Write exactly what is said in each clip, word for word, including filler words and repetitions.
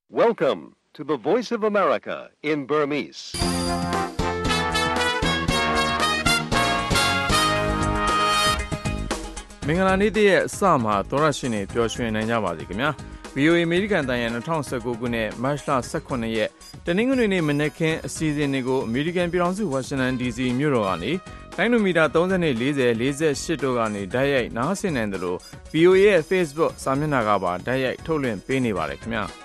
Welcome to the Voice of America in Burmese. ။မင်္ဂလာနေ့တည်းရဲ့အစမှာသောရရှင်တွေပျော်ရွှင်နိုင်ကြပါစေခင်ဗျာ။ ဗီ အို အေ အမေရိကန်တန်ရန်၂၀၁၉ခုနှစ်မတ်လ၁၇ရက်တနင်္ဂနွေနေ့မနက်ခင်းအစီအစဉ်တွေကိုအမေရိကန်ပြည်ထောင်စုဝါရှင်တန်ဒီစီမြို့တော်ကနေတိုင်းလိုမီတာ၃၀နဲ့၄၀ ၄၈တို့ကနေတိုက်ရိုက်နားဆင်နိုင်တယ်လို့ ဗီ အို အေ ရဲ့ Facebook စာမျက်နှာကပါတိုက်ရိုက်ထုတ်လွှင့်ပေးနေပါတယ်ခင်ဗျာ။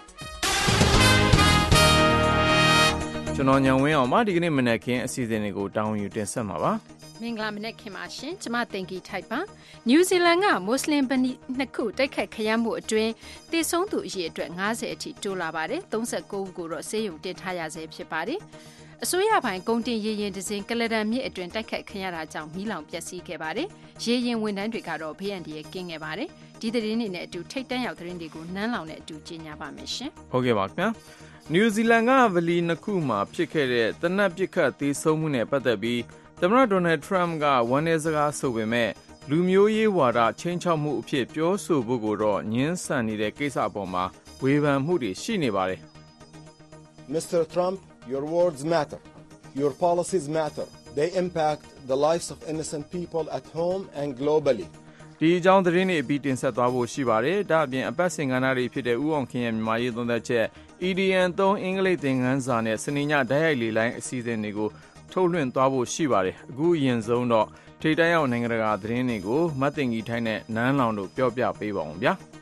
ကျွန်တော်ညံဝင်းအောင်မဒီကနေ့မနက်ခင်းအစီအစဉ်တွေကိုတောင်းယူတင်ဆက်မှာပါ။မင်္ဂလာမနက်ခင်ပါရှင်ကျမတင်ကြီးထိုက်ပါနယူးဇီလန်ကမွတ်စလင်ဗဏီနှစ်ခုတိုက်ခတ်ခရမ်းမှုအတွင်းတည်ဆုံးသူအရေအတွက်၅၀အထိတိုးလာပါတယ်၃၉ဦးကိုတော့ဆေးရုံတင်ထားရဆဲဖြစ်ပါတယ်အစိုးရပိုင်းကုန်တင်ရေရင်တစင်ကလဒန်မြစ်အတွင်းတိုက်ခတ်ခရမ်းတာကြောင့်မီးလောင်ပျက်စီးခဲ့ပါတယ်ရေရင်ဝန်ထမ်းတွေကတော့ဘေးအန္တရာယ်ကင်းခဲ့ပါတယ်ဒီသတင်းတွေနဲ့အတူထိတ်တန့်ရောက်သတင်းတွေကိုနန်းလောင်နဲ့အတူကြီးညာပါမယ်ရှင်ဟုတ်ကဲ့ပါခင်ဗျာနယူးဇီလန်ကဗလီနှစ်ခုမှာဖြစ်ခဲ့တဲ့တနက်ပစ်ခတ်သေးဆုံးမှုနဲ့ပတ်သက်ပြီးသမ္မတဒေါ်နယ်ထရမ့်ကဝန်내စကားဆိုပေမဲ့လူမျိုးရေးဝါဒချင်းချောက်မှုအဖြစ်ပြောဆိုဖို့ကိုတော့ညှင်းဆန်နေတဲ့ကိစ္စအပေါ်မှာဝေဖန်မှုတွေရှိနေပါတယ် Mister Trump, your words matter. Your policies matter. They impact the lives of innocent people at home and globally. ဒီအကြောင်းသတင်းတွေအပြီးတင်ဆက်သွားဖို့ရှိပါတယ်။ဒါအပြင်အပတ်စဉ်ကဏ္ဍတွေဖြစ်တဲ့ဥအောင်ခင်ရဲ့မြန်မာရေးသုံးသက်ချက် E D N သုံးအင်္ဂလိပ်သင်ခန်းစာနဲ့စနေညဓာတ်ရိုက်လေလိုင်းအစီအစဉ်တွေကိုထုတ်လွှင့်သွားဖို့ရှိပါတယ်။အခုအရင်ဆုံးတော့ထိပ်တန်းရောက်နိုင်ငံတကာသတင်းတွေကိုမတ်တင်ကြီးထိုင်းနဲ့နန်းလောင်တို့ပြောပြပေးပါအောင်ဗျာ။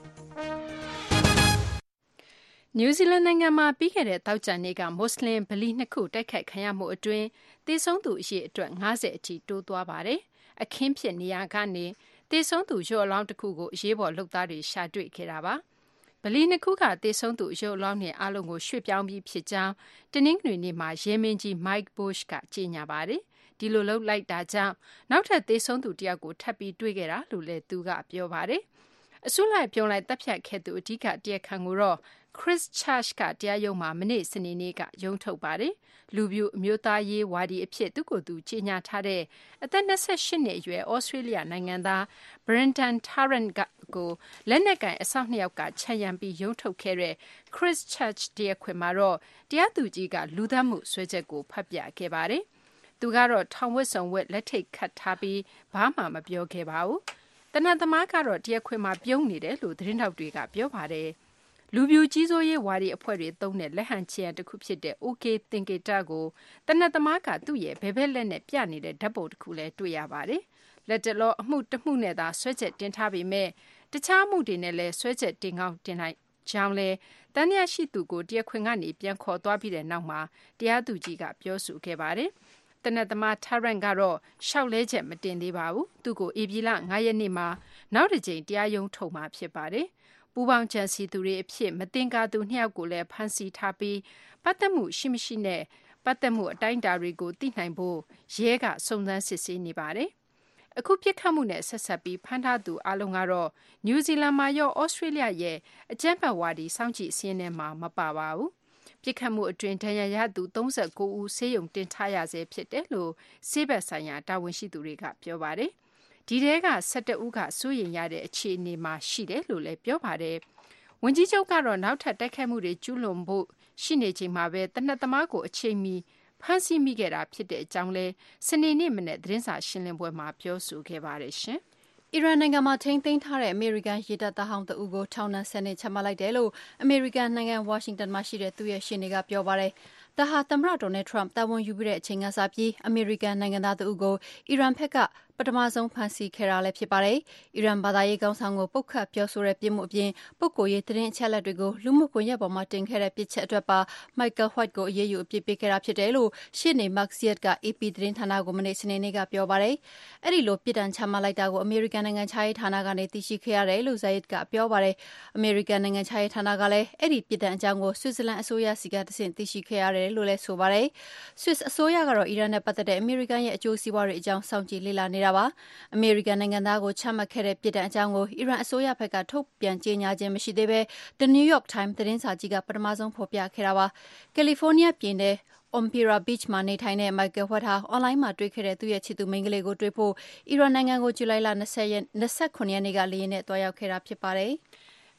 နယူးဇီလန်နိုင်ငံမှာပြီးခဲ့တဲ့တောက်ကြံနေ့ကမွတ်စလင်ဗလီနှစ်ခုတိုက်ခတ်ခံရမှုအတွင်းသေဆုံးသူအရေအတွက်၅၀အထိတိုးသွားပါတယ်။အခင်းဖြစ်နေရာကနေသေဆုံးသူရုပ်အလောင်းတစ်ခုကိုအရေးပေါ်လုပ်သားတွေရှာတွေ့ခဲ့တာပါ။ဗလီနှစ်ခုကသေဆုံးသူရုပ်အလောင်းနဲ့အလုံးကိုရွှေ့ပြောင်းပြီးဖြစ်ကြောင်းတနင်္ဂနွေနေ့မှာရဲမင်းကြီး Mike Bush ကကြေညာပါတယ်။ဒီလိုလုပ်လိုက်တာကြောင့်နောက်ထပ်သေဆုံးသူတယောက်ကိုထပ်ပြီးတွေ့ခဲ့တာလို့လည်းသူကပြောပါတယ်။အစုလိုက်ပြုံလိုက်တပ်ဖြတ်ခဲ့သူအဓိကတရားခံကိုတော့ Christchurch ကတရားရုံးမှာမနေ့စနေနေ့ကရုံးထုတ်ပါတယ်။လူပြူအမျိုးသားရေးဝါဒီအဖြစ်သူ့ကိုယ်သူကြေညာထားတဲ့အသက်၂၈နှစ်အရွယ်ဩစတြေးလျနိုင်ငံသား Brendan Tarrant ကိုလက်နက်ကင်အစောင့်နှစ်ယောက်ကခြံရံပြီးရုံးထုတ်ခဲ့တဲ့ Christchurch တရားခွင်မှာတော့တရားသူကြီးကလူသတ်မှုစွဲချက်ကိုဖတ်ပြခဲ့ပါတယ်။သူကတော့ထောင်ဝတ်စုံဝတ်လက်ထိတ်ခတ်ထားပြီးဘာမှမပြောခဲ့ပါဘူး။တနတ်သမားကတော့တရားခွင်မှာပြုံးနေတယ်လို့သတင်းထောက်တွေကပြောပါတယ်။လူပြူကြီးစိုးရေးဝါဒီအဖွဲ့တွေသုံးတဲ့လက်ဟန်ချီရန်တစ်ခုဖြစ်တဲ့ OK သင်္ကေတကိုတနတ်သမားကသူ့ရဲ့ဘဲဘဲလက်နဲ့ပြနေတဲ့ဓာတ်ပုံတစ်ခုလည်းတွေ့ရပါတယ်။လက်တလောအမှုတစ်မှုနဲ့သာဆွဲချက်တင်ထားပေမဲ့တခြားမှုတွေနဲ့လည်းဆွဲချက်တင်ကောင်းတင်လိုက်ကြောင်းလဲတန်ရရှိသူကိုတရားခွင်ကနေပြန်ခေါ်သွားပြီးတဲ့နောက်မှာတရားသူကြီးကပြောဆိုခဲ့ပါတယ်။တနတ်သမား Tarrant ကတော့ရှောက်လဲချက်မတင်သေးပါဘူး။သူ့ကိုဧပြီလ၅ရက်နေ့မှာနောက်တစ်ကြိမ်တရားရုံးထုတ်မှာဖြစ်ပါတယ်။ပူပေါင်းကြံစီသူတွေအဖြစ်မတင်ကားသူနှစ်ယောက်ကိုလည်းဖမ်းဆီးထားပြီးပတ်သက်မှုရှိမရှိနဲ့ပတ်သက်မှုအတိုင်းအတာတွေကိုသိနိုင်ဖို့ရဲကစုံစမ်းစစ်ဆေးနေပါတယ်။အခုပြစ်ခတ်မှုနဲ့ဆက်ဆက်ပြီးဖမ်းထားသူအလုံးကတော့နယူးဇီလန်မှာရောဩစတြေးလျရဲ့အကြမ်းဖက်ဝါဒီစောင့်ကြည့်စင်းထဲမှာမပါပါဘူး။ပြစ်ခတ်မှုအတွင်းဒဏ်ရာရသူ၃၉ဦးဆေးရုံတင်ထားရဆဲဖြစ်တယ်လို့ဆေးဘက်ဆိုင်ရာတာဝန်ရှိသူတွေကပြောပါတယ်။ဒီထဲက၁၁ဦးကစိုးရိမ်ရတဲ့အခြေအနေမှာရှိတယ်လို့လည်းပြောပါတယ်။ဝန်ကြီးချုပ်ကတော့နောက်ထပ်တိုက်ခိုက်မှုတွေကျူးလွန်ဖို့ရှိနေချိန်မှာပဲတနတ်သမားကိုအချိန်မီဖမ်းဆီးမိခဲ့တာဖြစ်တဲ့အကြောင်းလဲစနေနေ့မနေ့သတင်းစာရှင်းလင်းပွဲမှာပြောဆိုခဲ့ပါတယ်ရှင်။အီရန်နိုင်ငံမှာထိန်းသိမ်းထားတဲ့အမေရိကန်ရေတပ်သားဟောင်းတဦးကိုထောင်ဒဏ်၁၀နှစ်ချမှတ်လိုက်တယ်လို့အမေရိကန်နိုင်ငံဝါရှင်တန်မှာရှိတဲ့သူ့ရဲ့ရှေ့နေကပြောပါတယ်။ဒါဟာသမ္မတဒေါ်နယ်ထရမ့်တာဝန်ယူပြီးတဲ့အချိန်ကစပြီးအမေရိကန်နိုင်ငံသားတဦးကိုအီရန်ဘက်ကပထမဆုံးဖမ်းဆီးခဲ့တာလည်းဖြစ်ပါတယ်။အီရန်ဘာသာရေးခေါင်းဆောင်ကိုပုတ်ခတ်ပြောဆိုတဲ့ပြစ်မှုအပြင်ပုဂ္ဂိုလ်ရေးသတင်းအချက်အလက်တွေကိုလူမှုကွန်ရက်ပေါ်မှာတင်ခဲ့တဲ့ပြစ်ချက်အတွက်ပါ Michael White ကိုအရေးယူအပြစ်ပေးခဲ့တာဖြစ်တယ်လို့ရှေ့နေ Mark Ziad က A P သတင်းဌာနကိုမနေ့စနေနေ့ကပြောပါတယ်။အဲ့ဒီလိုပြစ်ဒဏ်ချမှတ်လိုက်တာကိုအမေရိကန်နိုင်ငံခြားရေးဌာနကနေသိရှိခဲ့ရတယ်လို့ Ziad ကပြောပါတယ်။အမေရိကန်နိုင်ငံခြားရေးဌာနကလည်းအဲ့ဒီပြစ်ဒဏ်အကြောင်းကိုဆွစ်ဇာလန်အစိုးရစီကတဆင့်သိရှိခဲ့ရတယ်လို့လည်းဆိုပါတယ်။ Swiss အစိုးရကတော့အီရန်နဲ့ပတ်သက်တဲ့အမေရိကန်ရဲ့အကျိုးစီးပွားတွေအကြောင်းစောင့်ကြည့်လေ့လာနေတာပါ။အမေရိကန်နိုင်ငံသားကိုချမှတ်ခဲ့တဲ့ပြစ်ဒဏ်အကြောင်းကိုအီရန်အစိုးရဘက်ကထုတ်ပြန်ကြေညာခြင်းမရှိသေးဘဲ The New York Times သတင်းစာကြီးကပထမဆုံးဖော်ပြခဲ့တာပါ။ကယ်လီဖိုးနီးယားပြည်နယ် Ompira Beach မှာနေထိုင်တဲ့ Michael White ဟာအွန်လိုင်းမှာတွေ့ခဲ့တဲ့သူ့ရဲ့ချစ်သူမိန်းကလေးကိုတွေ့ဖို့အီရန်နိုင်ငံကိုဇူလိုင်လ၂၀ရက်၂၇ရက်နေ့ကလေယာဉ်နဲ့တွားရောက်ခဲ့တာဖြစ်ပါတယ်။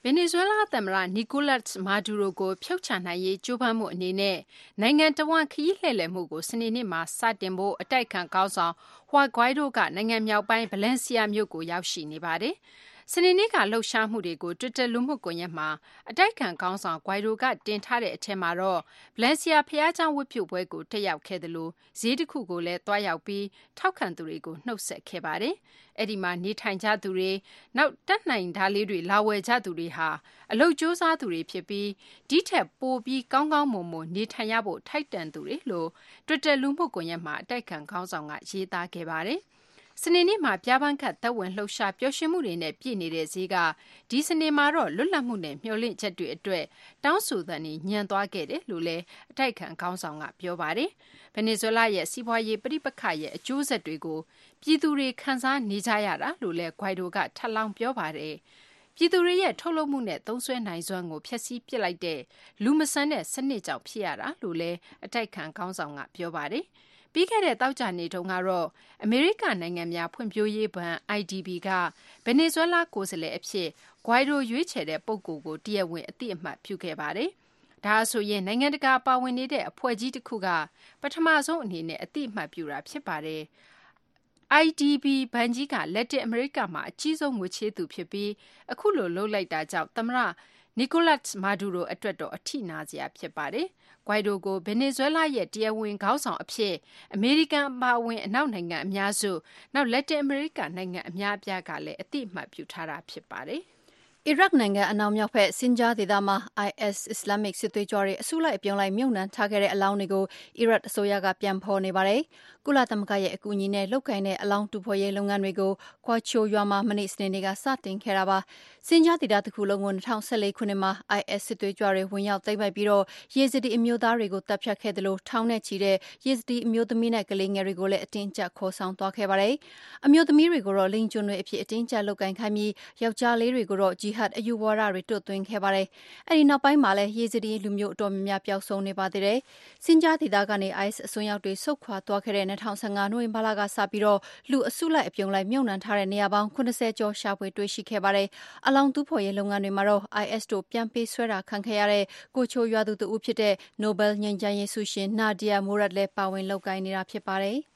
ဗင်နီဇွဲလားသမ္မတနီကိုလတ်မာဒူရိုကိုဖျောက်ချနိုင်ရေးကြိုးပမ်းမှုအနေနဲ့နိုင်ငံတော်ဝန်ခရီးလှည့်လည်မှုကိုစနေနေ့မှာစတင်ဖို့အတိုက်ခံကောင်းဆောင်ဟွာဂွိုင်ဒိုကနိုင်ငံမြောက်ပိုင်းဗလန်စီယာမြို့ကိုရောက်ရှိနေပါတယ်။စနေနေ့ကလှုပ်ရှားမှုတွေကိုတွစ်တာလူမှုကွန်ရက်မှာအတိုက်ခံကောင်းဆောင်ဂွိုင်ဒိုကတင်ထားတဲ့အထက်မှာတော့ဗလန်စီယာဖျားเจ้าဝတ်ပြုပွဲကိုတက်ရောက်ခဲ့တယ်လို့ဈေးတစ်ခုကိုလည်းတွားရောက်ပြီးထောက်ခံသူတွေကိုနှုတ်ဆက်ခဲ့ပါတယ်။အဲ့ဒီမှာနေထိုင်ကြသူတွေနောက်တက်နိုင်ဓာလေးတွေလာဝယ်ကြသူတွေဟာအလုတ်စူးစမ်းသူတွေဖြစ်ပြီးဒီထက်ပိုပြီးကောင်းကောင်းမွန်မွန်နေထိုင်ရဖို့ထိုက်တန်သူတွေလို့တွစ်တာလူမှုကွန်ရက်မှာအတိုက်ခံကောင်းဆောင်ကရေးသားခဲ့ပါတယ်။စနေနေ့မှာပြပန်းခတ်သက်ဝင်လှုပ်ရှားပျော်ရွှင်မှုတွေနဲ့ပြည့်နေတဲ့ဈေးကဒီစနေမှာတော့လွတ်လပ်မှုနဲ့မျှော်လင့်ချက်တွေအတွက်တောင်းဆိုသံတွေညံသွားခဲ့တယ်လို့လည်းအတိုက်ခံခေါင်းဆောင်ကပြောပါတယ်။ဗင်နီဇွဲလားရဲ့စီးပွားရေးပြိပခရဲ့အကျိုးဆက်တွေကိုပြည်သူတွေခံစားနေကြရတာလို့လည်းဂွိုင်ဒိုကထပ်လောင်းပြောပါတယ်။ပြည်သူတွေရဲ့ထုတ်လုပ်မှုနဲ့သုံးစွဲနိုင်စွမ်းကိုဖျက်ဆီးပစ်လိုက်တဲ့လူမဆန်တဲ့စနစ်ကြောင့်ဖြစ်ရတာလို့လည်းအတိုက်ခံခေါင်းဆောင်ကပြောပါတယ်။ပြီးခဲ့တဲ့တောက်ကြနေတုန်းကတော့အမေရိကန်နိုင်ငံများဖွံ့ဖြိုးရေးဘဏ် အိုင် ဒီ ဘီ ကဗင်နီဇွဲလားကိုယ်စားလှယ်အဖြစ်ဂွိုင်ဒိုရွေးချယ်တဲ့ပုဂ္ဂိုလ်ကိုတရားဝင်အသိအမှတ်ပြုခဲ့ပါတယ်။ဒါဆိုရင်နိုင်ငံတကာပါဝင်နေတဲ့အဖွဲ့ကြီးတစ်ခုကပထမဆုံးအနေနဲ့အသိအမှတ်ပြုတာဖြစ်ပါတယ်။ အိုင် ဒီ ဘီ ဘဏ်ကြီးကလက်တင်အမေရိကမှာအကြီးဆုံးငွေချေးသူဖြစ်ပြီးအခုလိုလှုပ်လိုက်တာကြောင့်သမ္မတနီကိုလတ်မာဒူရိုအတွက်တော့အထိနာစရာဖြစ်ပါတယ်။ဂွိုင်ဒိုကိုဗင်နီဇွဲလားရဲ့တရားဝင်ခေါင်းဆောင်အဖြစ်အမေရိကန်အပါအဝင်အနောက်နိုင်ငံအများစုနောက်လက်တင်အမေရိကနိုင်ငံအများအပြားကလည်းအသိအမှတ်ပြုထားတာဖြစ်ပါတယ်။အီရတ်နိုင်ငံအနောက်မြောက်ဘက်စင်ဂျာဒေသမှာ အိုင် အက်စ် အစ္စလာမစ်စစ်သွေးကြွတွေအစုလိုက်အပြုံလိုက်မြုပ်နှံထားခဲ့တဲ့အလောင်းတွေကိုအီရတ်အစိုးရကပြန်ဖော်နေပါတယ်။ကုလသမဂ္ဂရဲ့အကူအညီနဲ့လုပ်ကိုင်တဲ့အလောင်းတူဖော်ရေးလုပ်ငန်းတွေကိုကွာချိုရွာမှာမနေ့စနေနေ့ကစတင်ခဲ့တာပါ။စင်ဂျာဒေသတစ်ခုလုံးကို၂၀၁၄ခုနှစ်မှာ အိုင် အက်စ် စစ်သွေးကြွတွေဝင်ရောက်သိမ်းပိုက်ပြီးတော့ယေဇဒီအမျိုးသားတွေကိုတပ်ဖြတ်ခဲ့တယ်လို့ထောင်နဲ့ချီတဲ့ယေဇဒီအမျိုးသမီးနဲ့ကလေးငယ်တွေကိုလည်းအတင်းကျပ်ခေါ်ဆောင်သွားခဲ့ပါတယ်။အမျိုးသမီးတွေကိုတော့လိင်ကျွန်းတွေအဖြစ်အတင်းကျပ်လုပ်ကိုင်ခိုင်းပြီးယောက်ျားလေးတွေကိုတော့ဂျီဟတ်အယူဝါဒတွေတွတ်သွင်းခဲ့ပါတယ်။အဲဒီနောက်ပိုင်းမှာလည်းယေဇဒီလူမျိုးအတော်များများပျောက်ဆုံးနေပါသေးတယ်။စင်ဂျာဒေသကနေ အိုင် အက်စ် အစွန်းရောက်တွေဆုတ်ခွာသွားခဲ့တဲ့၂၀၁၅နိုဝင်ဘာလကစပြီးတော့လူအစုလိုက်အပြုံလိုက်မြုပ်နှံထားတဲ့နေရာပေါင်း၇၀ကျော်ရှာဖွေတွေ့ရှိခဲ့ပါတယ်။အလောင်းတူဖော်ရေးလုပ်ငန်းတွေမှာတော့ အိုင် အက်စ် တို့ပြန်ပေးဆွဲတာခံခဲ့ရတဲ့ကိုချိုရွာသူတဦးဖြစ်တဲ့နိုဘယ်ငြိမ်းချမ်းရေးဆုရှင်နာဒီယာမိုရတ်လည်းပါဝင်လုပ်ကိုင်နေတာဖြစ်ပါတယ်။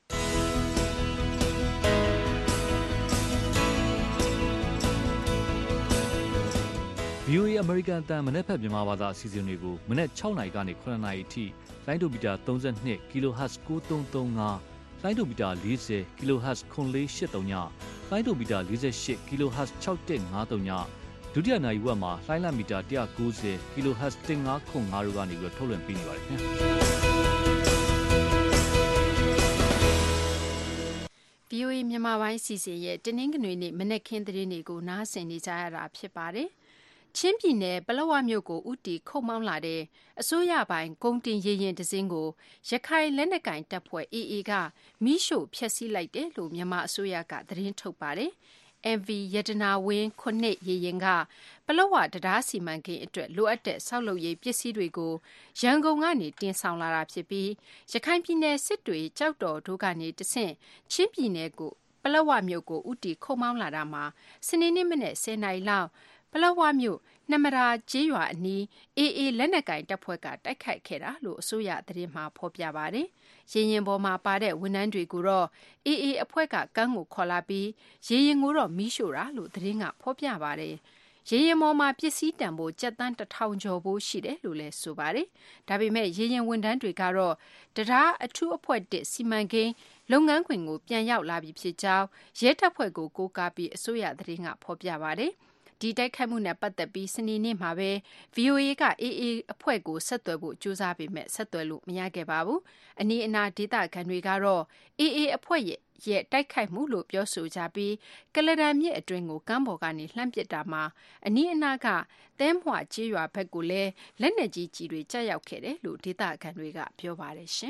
ဗီအိုအေ အမေရိကန်အသံမနက်ဖြန်မြန်မာဘာသာအစီအစဉ်တွေကိုမနက်၆နာရီကနေ၇နာရီအထိလိုင်းဒိုမီတာ၃၂ kHz ၉၃၃၅လိုင်းဒိုမီတာ၄၀ kHz ၇၄၈၃ညလိုင်းဒိုမီတာ၄၈ kHz ၆၁၅၃ညဒုတိယနာရီဝက်မှာလိုင်းလမီတာ၁၉၀ kHz ၁၅၇၅တို့ကနေပြီးထုတ်လွှင့်ပေးနေပါတယ်ခင်ဗျာဗီအိုအေမြန်မာပိုင်းစီစဉ်ရဲ့တင်းနှင်းကနွေနေ့မနက်ခင်းသတင်းတွေကိုနားဆင်နေကြရတာဖြစ်ပါတယ်။ချင်းပြည်နယ်ပလောဝမြို့ကိုဥတီခုတ်မောင်းလာတဲ့အစိုးရပိုင်းကုန်တင်ရေရင်တစင်းကိုရခိုင်လက်နက်ကင်တပ်ဖွဲ့ အေအေ ကမီးရှို့ဖျက်ဆီးလိုက်တယ်လို့မြန်မာအစိုးရကသတင်းထုတ်ပါတယ်။ အမ် ဗီ ရတနာဝင်းခုနှစ်ရေရင်ကပလောဝတရားစီမံကိန်းအတွက်လိုအပ်တဲ့ဆောက်လုပ်ရေးပစ္စည်းတွေကိုရန်ကုန်ကနေတင်ဆောင်လာတာဖြစ်ပြီးရခိုင်ပြည်နယ်စစ်တွေကြောက်တော်တို့ကနေတဆင့်ချင်းပြည်နယ်ကိုပလောဝမြို့ကိုဥတီခုတ်မောင်းလာတာမှာစနေနေ့မနေ့၁၀နာရီလောက်ပလောဝမြို့နှမရာကျေးရွာအနီး အေအေ လက်နက်ကင်တပ်ဖွဲ့ကတိုက်ခိုက်ခဲ့တာလို့အစိုးရသတင်းမှာဖော်ပြပါတယ်။ရေရင်ပေါ်မှာပါတဲ့ဝန်ထမ်းတွေကိုတော့ အေအေ အဖွဲ့ကကမ်းကိုခေါ်လာပြီးရေရင်ကိုတော့မီးရှို့တာလို့သတင်းကဖော်ပြပါတယ်။ရေရင်ပေါ်မှာပစ္စည်းတန်ဖို့ကျပ်တန်းတစ်ထောင်ကျော်ဖို့ရှိတယ်လို့လည်းဆိုပါတယ်။ဒါပေမဲ့ရေရင်ဝန်ထမ်းတွေကတော့တရားအထူးအဖွဲ့တစ်စီမံကိန်းလုပ်ငန်းခွင်ကိုပြန်ရောက်လာပြီဖြစ်ကြောင်းရဲတပ်ဖွဲ့ကိုကိုးကားပြီးအစိုးရသတင်းကဖော်ပြပါတယ်။ဒီတိုက်ခိုက်မှုနဲ့ပတ်သက်ပြီးစနေနေ့မှာပဲ ဗီအိုအေ က အေအေ အဖွဲ့ကိုဆက်သွယ်ဖို့ကြိုးစားပေမဲ့ဆက်သွယ်လို့မရခဲ့ပါဘူး။အနီးအနားဒေသခံတွေကတော့ အေအေ အဖွဲ့ရဲ့ရဲ့တိုက်ခိုက်မှုလို့ပြောဆိုကြပြီးကလဒန်မြစ်အတွင်းကိုကမ်းပေါ်ကနေလှမ်းပစ်တာမှာအနီးအနားကသဲမွှကျေးရွာဘက်ကိုလည်းလက်နက်ကြီးကြီးတွေကျရောက်ခဲ့တယ်လို့ဒေသခံတွေကပြောပါတယ်ရှင်။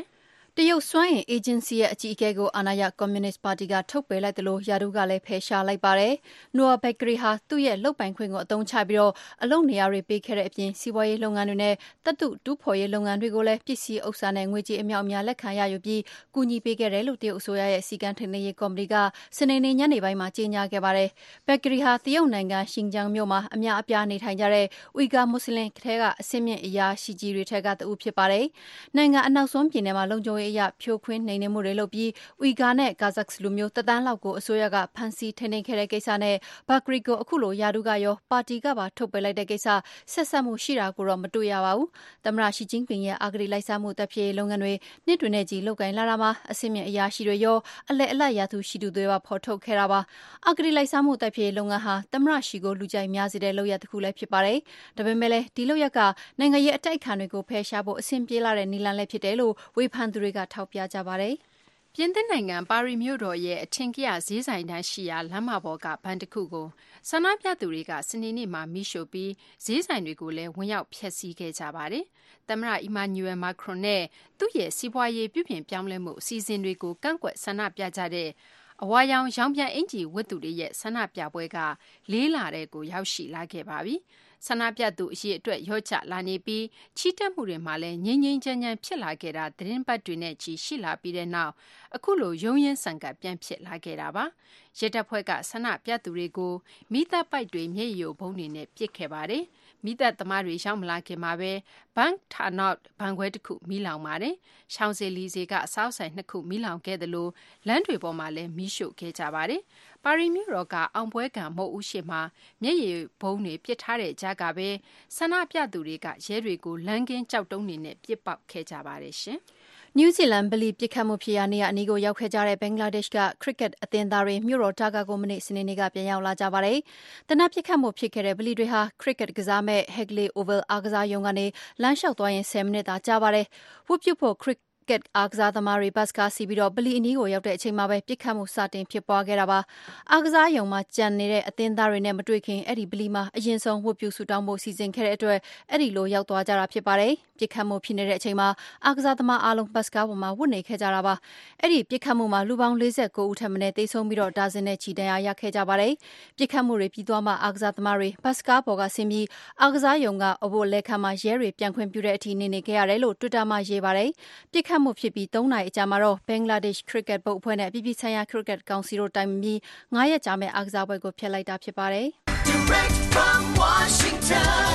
တရုတ်စွမ်းအင် agency ရဲ့အကြီးအကဲကိုအာဏာရကွန်မြူနစ်ပါတီကထုတ်ပယ်လိုက်တယ်လို့ယာဒူးကလည်းဖယ်ရှားလိုက်ပါတယ်။ Noah Begley ဟာသူ့ရဲ့လုပ်ပိုင်ခွင့်ကိုအသုံးချပြီးတော့အလုပ်နေရာတွေပေးခဲ့တဲ့အပြင်စီးပွားရေးလုပ်ငန်းတွေနဲ့သတ္တုတူးဖော်ရေးလုပ်ငန်းတွေကိုလည်းပစ္စည်းဥစ္စာနဲ့ငွေကြေးအမြောက်အများလက်ခံရယူပြီးကူညီပေးခဲ့တယ်လို့တရုတ်အစိုးရရဲ့စီကံထိန်းသိမ်းရေးကော်မတီကစနေနေ့ညနေပိုင်းမှာကြေညာခဲ့ပါတယ်။ Begley ဟာတရုတ်နိုင်ငံရှင်ကျန်းမြို့မှာအများအပြားနေထိုင်ကြတဲ့ဝီဂါမွတ်စလင်ထဲကအဆင့်မြင့်အရာရှိကြီးတွေထဲကတဦးဖြစ်ပါတယ်။နိုင်ငံအနောက်ဆုံးပြည်နယ်မှာလုံခြုံရေးအရဖြိုခွင်းနှိမ်နင်းမှုတွေလုပ်ပြီးဝီဂါနဲ့ကာဇက်လူမျိုးတသန်းလောက်ကိုအစိုးရကဖမ်းဆီးထိန်းသိမ်းခဲ့တဲ့ကိစ္စနဲ့ဘဂရီကိုအခုလိုယာဒူးကရောပါတီကပါထုတ်ပယ်လိုက်တဲ့ကိစ္စဆက်စပ်မှုရှိတာကိုတော့မတွေ့ရပါဘူး။သမ္မတရှီကျင်းပင်ရဲ့အာဂတိလိုက်စားမှုတပ်ဖြေလုပ်ငန်းတွေနှစ်တွင်နဲ့ကြီးလုပ်ကိုင်လာတာမှာအဆင့်မြင့်အရာရှိတွေရောအလဲအလတ်ရာထူးရှိသူတွေပါဖော်ထုတ်ခဲ့တာပါ။အာဂတိလိုက်စားမှုတပ်ဖြေလုပ်ငန်းဟာသမ္မတရှီကိုလူကြိုက်များစေတဲ့လုပ်ရပ်တစ်ခုလည်းဖြစ်ပါတယ်။ဒါပေမဲ့လည်းဒီလုပ်ရပ်ကနိုင်ငံရေးအတိုက်အခံတွေကိုဖယ်ရှားဖို့အဆင်ပြေလာတဲ့နည်းလမ်းလည်းဖြစ်တယ်လို့ဝေဖန်သူတွေကထောက်ပြကြပါတယ်။ပြင်သစ်နိုင်ငံပါရီမြို့တော်ရဲ့အထင်ကရဈေးဆိုင်တန်းရှိရာလမ်းမပေါ်ကဘဏ်တစ်ခုကိုဆန္ဒပြသူတွေကစနေနေ့မှာမိရှို့ပြီးဈေးဆိုင်တွေကိုလည်းဝင်ရောက်ဖျက်ဆီးခဲ့ကြပါတယ်။သမ္မတအီမာနျူရယ်မာခရွန်နဲ့သူ့ရဲ့စီးပွားရေးပြုပြင်ပြောင်းလဲမှုအစီအစဉ်တွေကိုကန့်ကွက်ဆန္ဒပြကြတဲ့အဝါရောင်ရောင်ပြန်အင်ဂျီဝတ်သူတွေရဲ့ဆန္ဒပြပွဲကလေးလာတဲ့ကိုရောက်ရှိလာခဲ့ပါပြီ။ဆန္ဒပြသူအရေးအတွက်ရော့ချလာနေပြီးချီတက်မှုတွေမှာလည်းငြိမ်းငြိမ်းချမ်းချမ်းဖြစ်လာခဲ့တာသတင်းပတ်တွေနဲ့ချီရှိလာပြီးတဲ့နောက်အခုလိုရုံးရင်းဆန်ကပ်ပြန်ဖြစ်လာခဲ့တာပါ။ရဲတပ်ဖွဲ့ကဆန္ဒပြသူတွေကိုမိသက်ပိုက်တွေမျက်ရည်ယိုဗုံးတွေနဲ့ပစ်ခဲ့ပါတယ်။မိသက်သမားတွေရောက်မလာခင်မှာပဲဘန်ထာနော့ဘန်ခွဲတစ်ခုမီးလောင်ပါတယ်။ရှောင်းဇေလီဇေကအစားဆိုင်နှစ်ခုမီးလောင်ခဲ့တယ်လို့လမ်းတွေပေါ်မှာလည်းမီးရှို့ခဲ့ကြပါတယ်။ပါရီမြို့တော်ကအောင်ပွဲကံမုတ်ဦးရှိမှာမျက်ရည်ဘုံတွေပစ်ထားတဲ့ကြားကပဲဆန္ဒပြသူတွေကရဲတွေကိုလမ်းကင်းကြောက်တုံးတွေနဲ့ပစ်ပေါက်ခဲ့ကြပါတယ်ရှင်။နယူးဇီလန်ဗလီပစ်ခတ်မှုဖြစ်ရာနေရာအနီးကိုရောက်ခဲ့ကြတဲ့ဘင်္ဂလားဒေ့ရှ်ကခရစ်ကက်အသင်းသားတွေမြို့တော်ဒါကာကိုမနေ့စနေနေ့ကပြန်ရောက်လာကြပါတယ်။တနက်ပစ်ခတ်မှုဖြစ်ခဲ့တဲ့ဗလီတွေဟာခရစ်ကက်ကစားမဲ့ Hagley Oval အားကစားရုံကနေလမ်းလျှောက်သွားရင်ဆယ်မိနစ်သာကြာပါတယ်။ဝတ်ပြုဖို့ခရစ်ကက်အားကစားသမားတွေဘတ်ကားစီးပြီးတော့ဗလီအနီးကိုရောက်တဲ့အချိန်မှာပဲပစ်ခတ်မှုစတင်ဖြစ်ပွားခဲ့တာပါ။အားကစားရုံမှာကြံနေတဲ့အသင်းသားတွေနဲ့မတွေ့ခင်အဲ့ဒီဗလီမှာအရင်ဆုံးဝတ်ပြုဆုတောင်းဖို့စီစဉ်ခဲ့တဲ့အတွက်အဲ့ဒီလိုရောက်သွားကြတာဖြစ်ပါတယ်။ပစ်ခတ်မှုဖြစ်နေတဲ့အချိန်မှာအားကစားသမားအားလုံးဘတ်ကားပေါ်မှာဝတ်နေခဲ့ကြတာပါ။အဲ့ဒီပစ်ခတ်မှုမှာလူပေါင်းလေးဆယ်ကိုဦးထက်မနည်းသေဆုံးပြီးတော့ဒါဇင်နဲ့ချီဒဏ်ရာရခဲ့ကြပါတယ်။ပစ်ခတ်မှုတွေပြီးသွားမှအားကစားသမားတွေဘတ်ကားပေါ်ကဆင်းပြီးအားကစားရုံကအဘို့လက်ခံမှာရဲတွေပြန်ခွင့်ပြုတဲ့အထိနေနေခဲ့ရတယ်လို့ Twitter မှာရေးပါတယ်။ပစ်ခတ်မှုဖြစ်ပြီးသုံးနာရီအကြာမှာတော့ဘင်္ဂလားဒေ့ရှ်ခရစ်ကက်ဘုတ်အဖွဲ့နဲ့ပြည်ပဆိုင်ရာခရစ်ကက်ကောင်စီတို့တိုင်ပင်ပြီးငါးရက်ကြာမဲ့အားကစားပွဲကိုဖျက်လိုက်တာဖြစ်ပါတယ်။ Direct from Washington,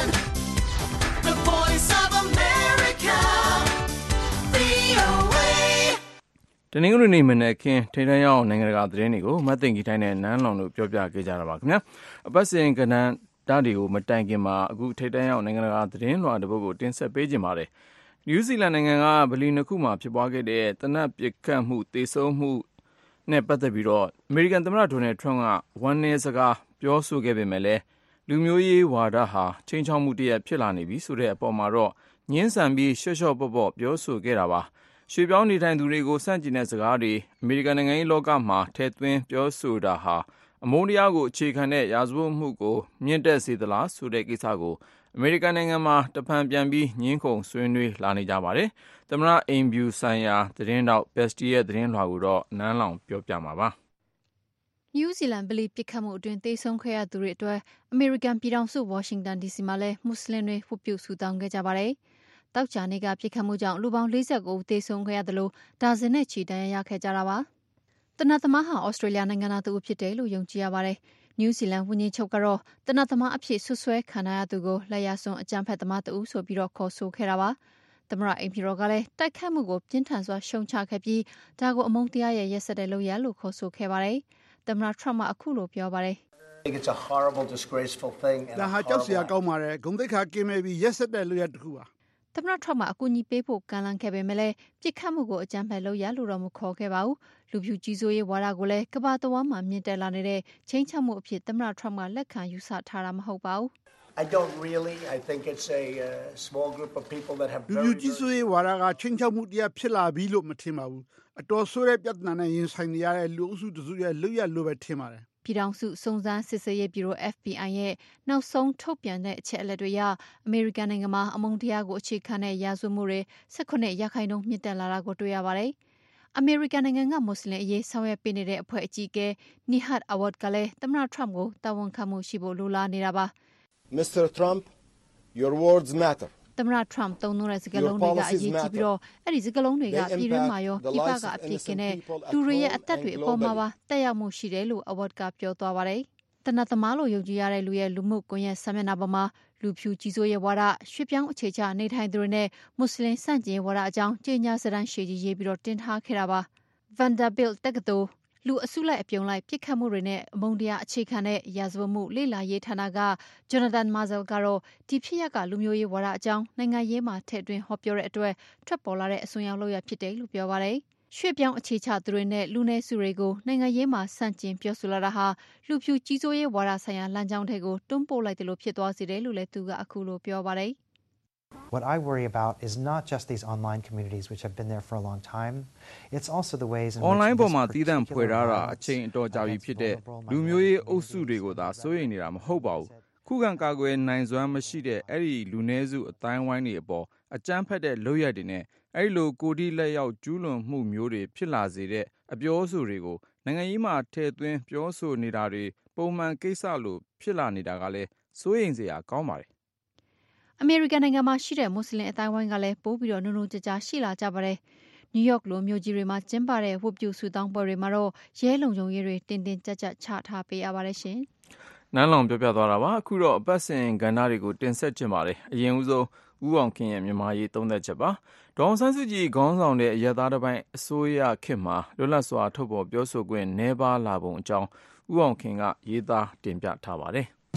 the Voice of America, ဗွီအိုအေတနင်္ဂနွေနေ့မနက်ခင်းထိန်းသိမ်းရောက်နိုင်ငံတကာသတင်းတွေကိုမသိင်္ဂီတိုင်းနဲ့နန်းလောင်တို့ပြောပြခဲ့ကြတာပါခင်ဗျာ။အပတ်စဉ်ကဏ္ဍတားတွေကိုမတိုင်ခင်မှာအခုထိန်းသိမ်းရောက်နိုင်ငံတကာသတင်းလွှာတစ်ပုဒ်ကိုတင်ဆက်ပေးခြင်းပါတယ်။နယူးဇီလန်နိုင်ငံကဗလီနှစ်ခုမှာဖြစ်ပွားခဲ့တဲ့သေနတ်ပစ်ခတ်မှုသေဆုံးမှုနဲ့ပတ်သက်ပြီးတော့အမေရိကန်သမ္မတဒေါ်နယ်ထရန့်ကဝမ်းနည်းစကားပြောဆိုခဲ့ပေမဲ့လည်းလူမျိုးရေးဝါဒဟာချိန်ချောက်မှုတရက်ဖြစ်လာနေပြီဆိုတဲ့အပေါ်မှာတော့ညှင်းဆန်ပြီးရှော့ရှော့ပေါ့ပေါ့ပြောဆိုခဲ့တာပါ။ရွှေပြောင်းနေထိုင်သူတွေကိုစန့်ကျင်တဲ့စကားတွေအမေရိကန်နိုင်ငံရေးလောကမှာထည့်သွင်းပြောဆိုတာဟာအမုန်းတရားကိုအခြေခံတဲ့ရာဇဝတ်မှုကိုမြင့်တက်စေသလားဆိုတဲ့ကိစ္စကိုအမေရိကန်နိုင်ငံမှာတဖန်ပြန်ပြီးညှင်းခုန်ဆွေးနွေးလာနေကြပါတယ်။သမ္မတအိမ်ဖြူဆိုင်ရာသတင်းတောက်ဘက်စတီရဲ့သတင်းလွှာကိုတော့နန်းလောင်ပြောပြမှာပါ။နယူးဇီလန်ဗလီပစ်ခတ်မှုအတွင်းသေဆုံးခဲ့ရသူတွေအတွက်အမေရိကန်ပြည်ထောင်စုဝါရှင်တန်ဒီစီမှာလည်းမွတ်စလင်တွေဝတ်ပြုဆုတောင်းခဲ့ကြပါတယ်။တောက်ချာနေကပစ်ခတ်မှုကြောင့်လူပေါင်းလေးဆယ်ကိုဦးသေဆုံးခဲ့ရသလိုဒါဇင်နဲ့ချီဒဏ်ရာရခဲ့ကြတာပါ။တနတ်သမားဟာဩစတြေးလျနိုင်ငံသားသူဖြစ်တယ်လို့ယုံကြည်ရပါတယ်။နယူးဇီလန်ဝန်ကြီးချုပ်ကတော့တနတ်သမားအဖြစ်ဆွဆွဲခံရသူကိုလက်ရစွန်းအကြမ်းဖက်သမားတဦးဆိုပြီးတော့ခေါ်ဆိုခဲ့တာပါ။သမ္မတအိမ်ဖြူတော်ကလည်းတိုက်ခတ်မှုကိုပြင်းထန်စွာရှုံချခဲ့ပြီးဒါကိုအမုန်းတရားရဲ့ရက်စက်တဲ့လုပ်ရပ်လို့ခေါ်ဆိုခဲ့ပါတယ်။သမ္မတထရမ့်ကအခုလိုပြောပါတယ်။ ဒါဟာကြောက်စရာကောင်းပါတယ်။ဂုဏ်သိက္ခာကင်းမဲ့ပြီးရက်စက်တဲ့လုပ်ရပ်တစ်ခုပါ။သမ္မတထရမ့်ကအကူအညီပေးဖို့ကမ်းလှမ်းခဲ့ပေမဲ့လည်းပြစ်ခတ်မှုကိုအကြမ်းဖက်လုပ်ရပ်လို့တော့မခေါ်ခဲ့ပါဘူး။လူဖြူကြီးစိုးရေးဝါဒကိုလည်းကမ္ဘာတဝန်းမှာမြင့်တက်လာနေတဲ့ချင်းချောက်မှုအဖြစ်သမ္မတထရမ့်ကလက်ခံယူဆထားတာမဟုတ်ပါဘူး။ I don't really I think it's a uh, small group of people that have လူဖြူကြီးစိုးရေးဝါဒကချင်းချောက်မှုတရားဖြစ်လာပြီလို့မထင်ပါဘူး။အတော်ဆိုးတဲ့ပြဿနာနဲ့ရင်ဆိုင်နေရတဲ့လူအုပ်စုတစုရဲ့လုပ်ရပ်လိုပဲထင်ပါတယ်။ပြည်ထောင်စုစုံစမ်းစစ်ဆေးရေးဗျူရို F B I ရဲ့နောက်ဆုံးထုတ်ပြန်တဲ့အချက်အလက်တွေအရအမေရိကန်နိုင်ငံမှာအမုန်းတရားကိုအခြေခံတဲ့ရာဇဝတ်မှုတွေ၁၈ရာခိုင်နှုန်းမြင့်တက်လာတာကိုတွေ့ရပါတယ်။အမေရိကန်နိုင်ငံကမွတ်စလင်အရေးဆောင်ရွက်ပေးနေတဲ့အဖွဲ့အကြီးအကဲ Nihad Awad ကလည်းသမ္မတ Trump ကိုတာဝန်ခံမှုရှိဖို့လိုလားနေတာပါ။ Mister Trump, your words matter. သမ္မတ Trump သုံးနှုန်းတဲ့စကားလုံးတွေကအရေးကြီးပြီးတော့အဲ့ဒီစကားလုံးတွေကပြည်တွင်းမှာရောပြည်ပကအပြစ်ကင်းတဲ့လူတွေရဲ့အသက်တွေအပေါ်မှာပါတက်ရောက်မှုရှိတယ်လို့ Award ကပြောသွားပါတယ်။တနတ်သမားလို့ယုံကြည်ရတဲ့လူရဲ့လူမှုကွန်ရက်စာမျက်နှာပေါ်မှာလူဖြူကြီးစိုးရဲ့ဝါဒရွှေ့ပြောင်းအခြေချနေထိုင်သူတွေနဲ့မွတ်စလင်ဆန့်ကျင်ဝါဒအကြောင်းကြေညာစာတမ်းရှည်ကြီးရေးပြီးတော့တင်ထားခဲ့တာပါ။ Vanderbilt တက္ကသိုလ်လူအစုလိုက်အပြုံလိုက်ပြစ်ခတ်မှုတွေနဲ့အမုန်းတရားအခြေခံတဲ့ရာဇဝတ်မှုလေ့လာရေးဌာနက Jonathan Metzl ကတော့ဒီဖြစ်ရပ်ကလူမျိုးရေးဝါဒအကြောင်းနိုင်ငံရေးမှာထည့်သွင်းဟောပြောတဲ့အတွက်ထွက်ပေါ်လာတဲ့အစွန်းရောက်လုပ်ရဖြစ်တယ်လို့ပြောပါတယ်။ရွှေ့ပြောင်းအခြေချသူတွေနဲ့လူနည်းစုတွေကိုနိုင်ငံရေးမှာဆန့်ကျင်ပြောဆိုလာတာဟာလူဖြူကြီးစိုးရေးဝါဒဆိုင်ရာလမ်းကြောင်းတွေကိုတွန်းပို့လိုက်တယ်လို့ဖြစ်သွားစေတယ်လို့လည်းသူကအခုလိုပြောပါတယ်။ What I worry about is not just these online communities which have been there for a long time. It's also the ways in which online ပေါ်မှာတည်တံ့ဖွယ်ထားတာအချိန်အတော်ကြာပြီဖြစ်တဲ့လူမျိုးရေးအုပ်စုတွေကိုသာစိုးရိမ်နေတာမဟုတ်ပါဘူး။ခုခံကာကွယ်နိုင်စွမ်းမရှိတဲ့အဲ့ဒီလူနည်းစုအတိုင်းဝိုင်းတွေအပေါ်အကြမ်းဖက်တဲ့လုပ်ရက်တွေနဲ့အဲ့လိုကိုတိလက်ရောက်ကျူးလွန်မှုမျိုးတွေဖြစ်လာစေတဲ့အပြောအဆိုတွေကိုနိုင်ငံရေးမှာထည့်သွင်းပြောဆိုနေတာတွေပုံမှန်ကိစ္စလို့ဖြစ်လာနေတာကလည်းစိုးရိမ်စရာကောင်းပါတယ်အမေရိကန်နိုင်ငံမှာရှိတဲ့မွတ်စလင်အတိုင်းဝိုင်းကလည်းပိုးပြီးတော့နုနုကြကြရှိလာကြပါတယ်။နယူးယောက်လိုမြို့ကြီးတွေမှာကျင်းပတဲ့ဝတ်ပြုဆုတောင်းပွဲတွေမှာတော့ရဲလုံခြုံရေးတွေတင်းတင်းကြပ်ကြပ်ချထားပေးရပါတယ်ရှင်။နန်းလောင်ပြောပြသွားတာပါ။အခုတော့အပတ်စဉ်ကဏ္ဍတွေကိုတင်ဆက်ကြပါတယ်။အရင်ဦးဆုံးဦးအောင်ခင်ရဲ့မြန်မာရေးသုံးသက်ချက်ပါ။ဒေါအောင်ဆန်းစုကြည်ခေါင်းဆောင်တဲ့အရသားတစ်ပိုင်းအစိုးရခေတ်မှာလွတ်လပ်စွာထုတ်ဖော်ပြောဆိုခွင့်နှဲပါလာပုံအကြောင်းဦးအောင်ခင်ကရေးသားတင်ပြထားပါတယ်။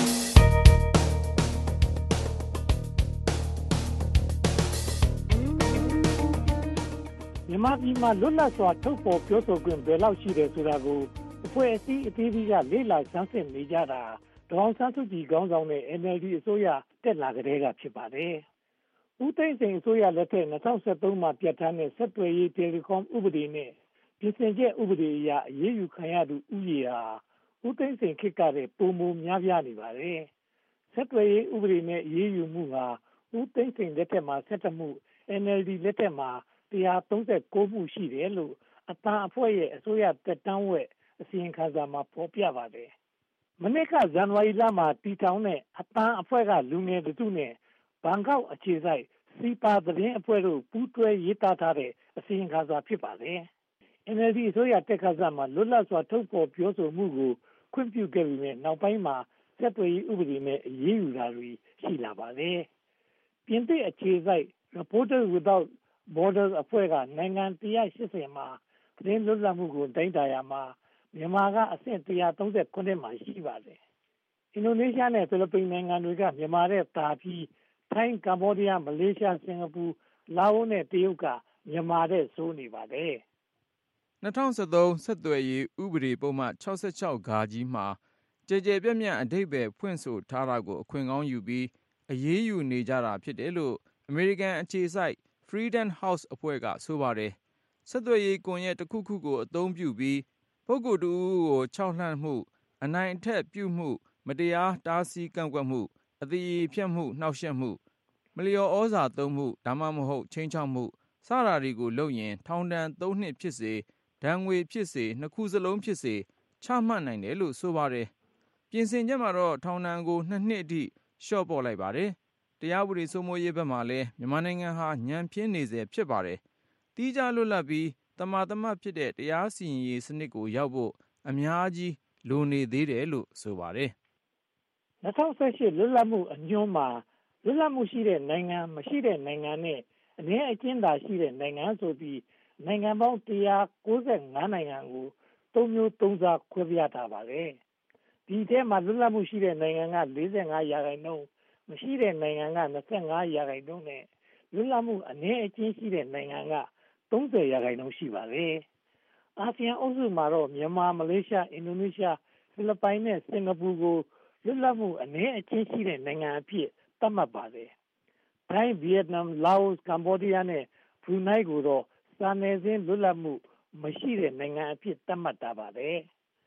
မြန်မာပြည်မှာလွတ်လပ်စွာထုတ်ဖော်ပြောဆိုခွင့်ဘယ်လောက်ရှိတယ်ဆိုတာကိုအဖွဲ့အစည်းအသီးသီးကလေ့လာဆန်းစစ်နေကြတာဒေါအောင်ဆန်းစုကြည်ခေါင်းဆောင်တဲ့ N L D အစိုးရတက်လာကြတဲ့ကဖြစ်ပါတယ်။ဦးသိန်းစိန်အစိုးရလက်ထက်၂၀၁၃မှာပြဋ္ဌာန်းတဲ့ဆက်သွယ်ရေးတယ်လီကွန်ဥပဒေနဲ့ပြင်ဆင်ချက်ဥပဒေအရအရေးယူခံရသူဥယေဟာဦးသိန်းစိန်ခေတ်ကတည်းကပုံမများပြားနေပါတယ်။ဆက်သွယ်ရေးဥပဒေနဲ့အရေးယူမှုဟာဦးသိန်းစိန်လက်ထက်မှာ၁၁မှု N L D လက်ထက်မှာ၁၃၉မှုရှိတယ်လို့အတန်းအဖွဲ့ရဲ့အစိုးရတက်တန်းဝက်အစီရင်ခံစာမှာဖော်ပြပါတယ်။မနေ့ကဇန်နဝါရီလမှာတည်ထောင်တဲ့အတန်းအဖွဲ့ကလူငယ်တို့နဲ့ဘန်ကောက်အခြေစိုက်စီပါသတင်းအဖွဲ့တို့ပူးတွဲရေးသားထားတဲ့အစီရင်ခံစာဖြစ်ပါတယ်။ N L D အစိုးရတက်ခါစမှာလွတ်လပ်စွာထုတ်ဖော်ပြောဆိုမှုကိုခွင့်ပြုခဲ့ပြီးတဲ့နောက်ပိုင်းမှာဆက်သွယ်ရေးဥပဒေနဲ့အရေးယူတာတွေရှိလာပါတယ်။ပြင်သစ်အခြေစိုက် Reporters Without Borders အဖွဲ့ကနိုင်ငံ၁၈၀မှာသတင်းလွတ်လပ်မှုကိုတိုင်းတာရမှာမြန်မာကအဆင့်၁၃၉မှာရှိပါတယ်။အင်ဒိုနီးရှားနဲ့ဖိလစ်ပိန်နိုင်ငံတွေကမြန်မာတဲ့တာပြီးထိုင်းကမ္ဘောဒီးယားမလေးရှားစင်ကာပူလာအိုနဲ့တရုတ်ကမြန်မာတဲ့ဆိုးနေပါတယ်။၂၀၁၃ဆက်သွယ်ရေးဥပဒေပုံမှန်၆၆ဂါကြီးမှာကြဲကြဲပြန့်ပြန့်အဓိပ္ပာယ်ဖွင့်ဆိုထားတာကိုအခွင့်ကောင်းယူပြီးအရေးယူနေကြတာဖြစ်တယ်လို့အမေရိကန်အခြေစိုက် Freedom House အဖွဲ့ကဆိုပါတယ်။ဆက်သွယ်ရေးကွန်ရက်တစ်ခုခုကိုအသုံးပြုပြီးပုဂ္ဂိုလ်တစ်ဦးကိုခြောက်လှန့်မှုအနိုင်အထက်ပြုမှုမတရားတားဆီးကန့်ကွက်မှုအသရေဖျက်မှုနှောက်ယှက်မှုမလျော်ဩဇာသုံးမှုဒါမှမဟုတ်ခြိမ်းခြောက်မှုစတာတွေကိုလုပ်ရင်ထောင်ဒဏ်သုံးနှစ်ဖြစ်စေဒဏ်ငွေဖြစ်စေနှစ်ခုစလုံးဖြစ်စေချမှတ်နိုင်တယ်လို့ဆိုပါတယ်။ပြင်ဆင်ချက်မှာတော့ထောင်ဒဏ်ကိုနှစ်နှစ်အထိလျှော့ပေါ့လိုက်ပါတယ်။တရားဥပဒေစိုးမိုးရေးဘက်မှာလည်းမြန်မာနိုင်ငံဟာညံပြင်းနေစေဖြစ်ပါတယ်။တီးခြားလွတ်လပ်ပြီးတမာတမတ်ဖြစ်တဲ့တရားစီရင်ရေးစနစ်ကိုရောက်ဖို့အများကြီးလိုနေသေးတယ်လို့ဆိုပါတယ်။၂၀၁၈လွတ်လပ်မှုအညွှန်းမှာလွတ်လပ်မှုရှိတဲ့နိုင်ငံမရှိတဲ့နိုင်ငံနဲ့အနည်းအကျဉ်းသာရှိတဲ့နိုင်ငံဆိုပြီးနိုင်ငံပေါင်း၁၉၅နိုင်ငံကိုသုံးမျိုးသုံးစားခွဲပြားထားပါတယ်။ဒီထဲမှာလွတ်လပ်မှုရှိတဲ့နိုင်ငံက၄၅ရာခိုင်နှုန်းမရှိတဲ့နိုင်ငံက၂၅ရာခိုင်နှုန်းနဲ့လွတ်လပ်မှုအနည်းအကျဉ်းရှိတဲ့နိုင်ငံက၃၀ရာခိုင်နှုန်းရှိပါတယ်။အာဆီယံအုပ်စုမှာတော့မြန်မာမလေးရှားအင်ဒိုနီးရှားဖိလစ်ပိုင်နဲ့စင်ကာပူကိုလွတ်လပ်မှုအနည်းအကျဉ်းရှိတဲ့နိုင်ငံအဖြစ်သတ်မှတ်ပါတယ်။ထိုင်းဗီယက်နမ်လာအိုကမ္ဘောဒီးယားနဲ့ဘရူနိုင်းကိုတော့စာနယ်ဇင်းလွတ်လပ်မှုမရှိတဲ့နိုင်ငံအဖြစ်သတ်မှတ်ထားပါတယ်။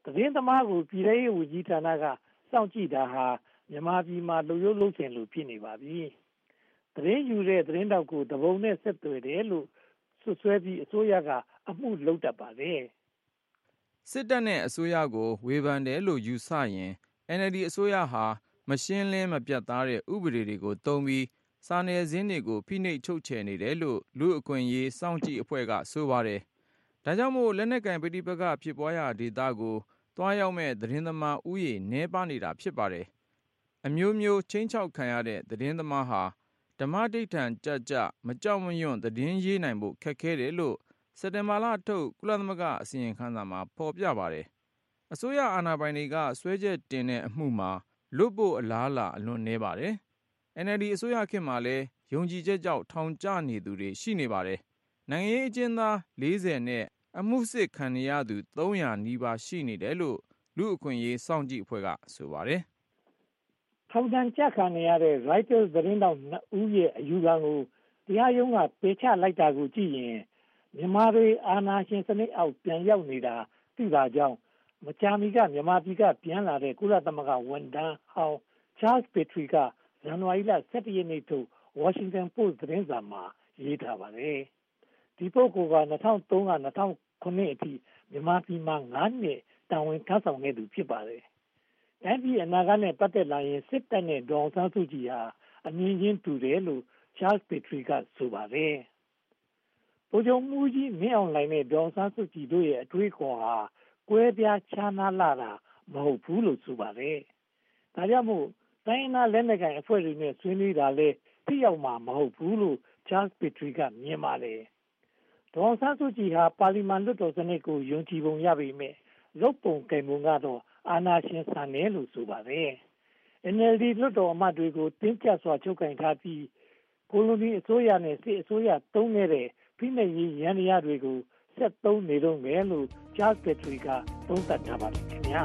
သတင်းသမားကိုပြည်ထောင်စုဝန်ကြီးဌာနကစောင့်ကြည့်တာဟာမြန်မာပြည်မှာလူရုပ်လုံးချင်လို့ဖြစ်နေပါပြီသတင်းယူတဲ့သတင်းတောက်ကိုတပုံနဲ့ဆက်သွယ်တယ်လို့ဆွဆွဲပြီးအစိုးရကအမှုလုပ်တတ်ပါတယ်စစ်တပ်နဲ့အစိုးရကိုဝေဖန်တယ်လို့ယူဆရင် အန်အယ်လ်ဒီ အစိုးရဟာမရှင်းလင်းမပြတ်သားတဲ့ဥပဒေတွေကိုသုံးပြီးစာနယ်ဇင်းတွေကိုဖိနှိပ်ချုပ်ချယ်နေတယ်လို့လူအခွင့်အရေးစောင့်ကြည့်အဖွဲ့ကဆိုပါတယ်။ဒါကြောင့်မို့လက်နက်ကင်ပဋိပက္ခဖြစ်ပွားရာဒေသကိုတွားရောက်မဲ့သတင်းသမားဥယေနည်းပါးနေတာဖြစ်ပါတယ်။အမျိုးမျိုးချင်းချောက်ခံရတဲ့သတင်းသမားဟာဓမ္မဒိဋ္ဌံကြကြမကြောက်မရွံ့သတင်းရေးနိုင်ဖို့ခက်ခဲတယ်လို့စက်တင်ဘာလထုတ်ကုလသမဂ္ဂအစီရင်ခံစာမှာဖော်ပြပါတယ်။အစိုးရအာဏာပိုင်တွေကဆွဲချက်တင်တဲ့အမှုမှာလွတ်ဖို့အလားအလာအလွန်နည်းပါတယ်။ အန်အယ်လ်ဒီ အစိုးရခေတ်မှာလည်းယုံကြည်ချက်ကြောင့်ထောင်ကျနေသူတွေရှိနေပါတယ်။နိုင်ငံရေးအကျဉ်းသားလေးဆယ်နဲ့အမှုစစ်ခံနေရသူသုံးရာနီးပါးရှိနေတယ်လို့လူအခွင့်အရေးစောင့်ကြည့်အဖွဲ့ကဆိုပါတယ်။ထောင်ဒဏ်ကျခံနေရတဲ့ Reuters သတင်းတောက်နှစ်ဦးရဲ့အယူခံကိုတရားရုံးကပယ်ချလိုက်တာကိုကြည့်ရင်မြန်မာတွေအာဏာရှင်စနစ်အောက်ပြန်ရောက်နေတာသိတာကြောင့်မကြာမီကမြန်မာပြည်ကပြန်လာတဲ့ကုလသမဂ္ဂဝန်ထမ်းဟောင်း Charles Petrie ကဇန်နဝါရီလဆယ့်တစ်ရက်နေ့ထုတ် Washington Post သတင်းစာမှာရေးထားပါတယ်။ဒီပုဂ္ဂိုလ်က၂၀၀၃က၂၀၀၇အထိမြန်မာပြည်မှာငါးနှစ်တာဝန်ထမ်းဆောင်ခဲ့သူဖြစ်ပါတယ်။တိုင်းပြည်အနာဂတ်နဲ့ပတ်သက်လာရင်စစ်တပ်နဲ့ဒေါ်အောင်ဆန်းစုကြည်ဟာအမြင်ချင်းတူတယ်လို့ Charles Petrie ကဆိုပါတယ်။ဗိုလ်ချုပ်မှူးကြီးမင်းအောင်လှိုင်နဲ့ဒေါ်အောင်ဆန်းစုကြည်တို့ရဲ့အတွေးခေါ်ဟာကွဲပြားခြားနားလာတာမဟုတ်ဘူးလို့ဆိုပါတယ်။ဒါကြောင့်မို့တိုင်းရင်းသားလက်နက်ကိုင်အဖွဲ့တွေနဲ့ဆွေးနွေးတာလဲသိရောက်မှာမဟုတ်ဘူးလို့ Charles Petrie ကမြင်ပါတယ်။ဒေါ်အောင်ဆန်းစုကြည်ဟာပါလီမန်လွှတ်တော်စနစ်ကိုယုံကြည်ပုံရပေမဲ့လုပ်ပုံကင်ပုံကတော့အာဏာရှင်ဆန်တယ်လို့ဆိုပါတယ်။ အန်အယ်လ်ဒီ လွှတ်တော်အမတ်တွေကိုတင်းကျပ်စွာချုပ်ကိုင်ထားပြီးကိုလိုနီအစိုးရနဲ့စစ်အစိုးရသုံးခဲ့တဲ့ဖိနှိပ်ရေးရန်ရာတွေကိုဆက်သုံးနေတော့မယ်လို့ Charles Petrie ကသုံးသပ်ထားပါတယ်ခင်ဗျာ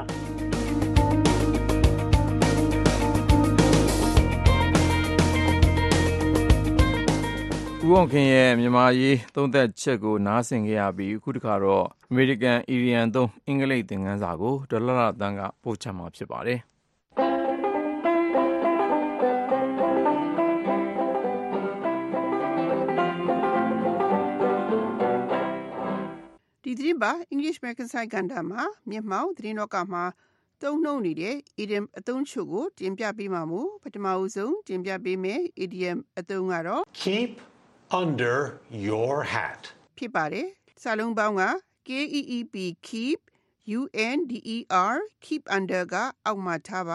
ဦးအောင်ခင်ရဲ့မြန်မာရေးသုံးသက်ချက်ကိုနားဆင်ကြရပြီးအခုတခါတော့အမေရိကန်အီရီယန်သုံးအင်္ဂလိပ်သင်ခန်းစာကိုဒေါ်လာလာတန်းကပို့ချမှာဖြစ်ပါတယ်ဒီသတင်းပါ English American Side ကဏ္ဍမှာမြင့်မောင်သတင်းတော့ကမှာသုံးနှုန်းနေတဲ့ idiom အသုံးချုပ်ကိုတင်ပြပေးမှာမို့ပထမအဆုံးတင်ပြပေးမယ် idiom အသုံးကတော့ keep under your hat ဖြစ်ပါတယ်စာလုံးပေါင်းက K E E P keep U N D E R keep under ကအောက်မှာထားပါ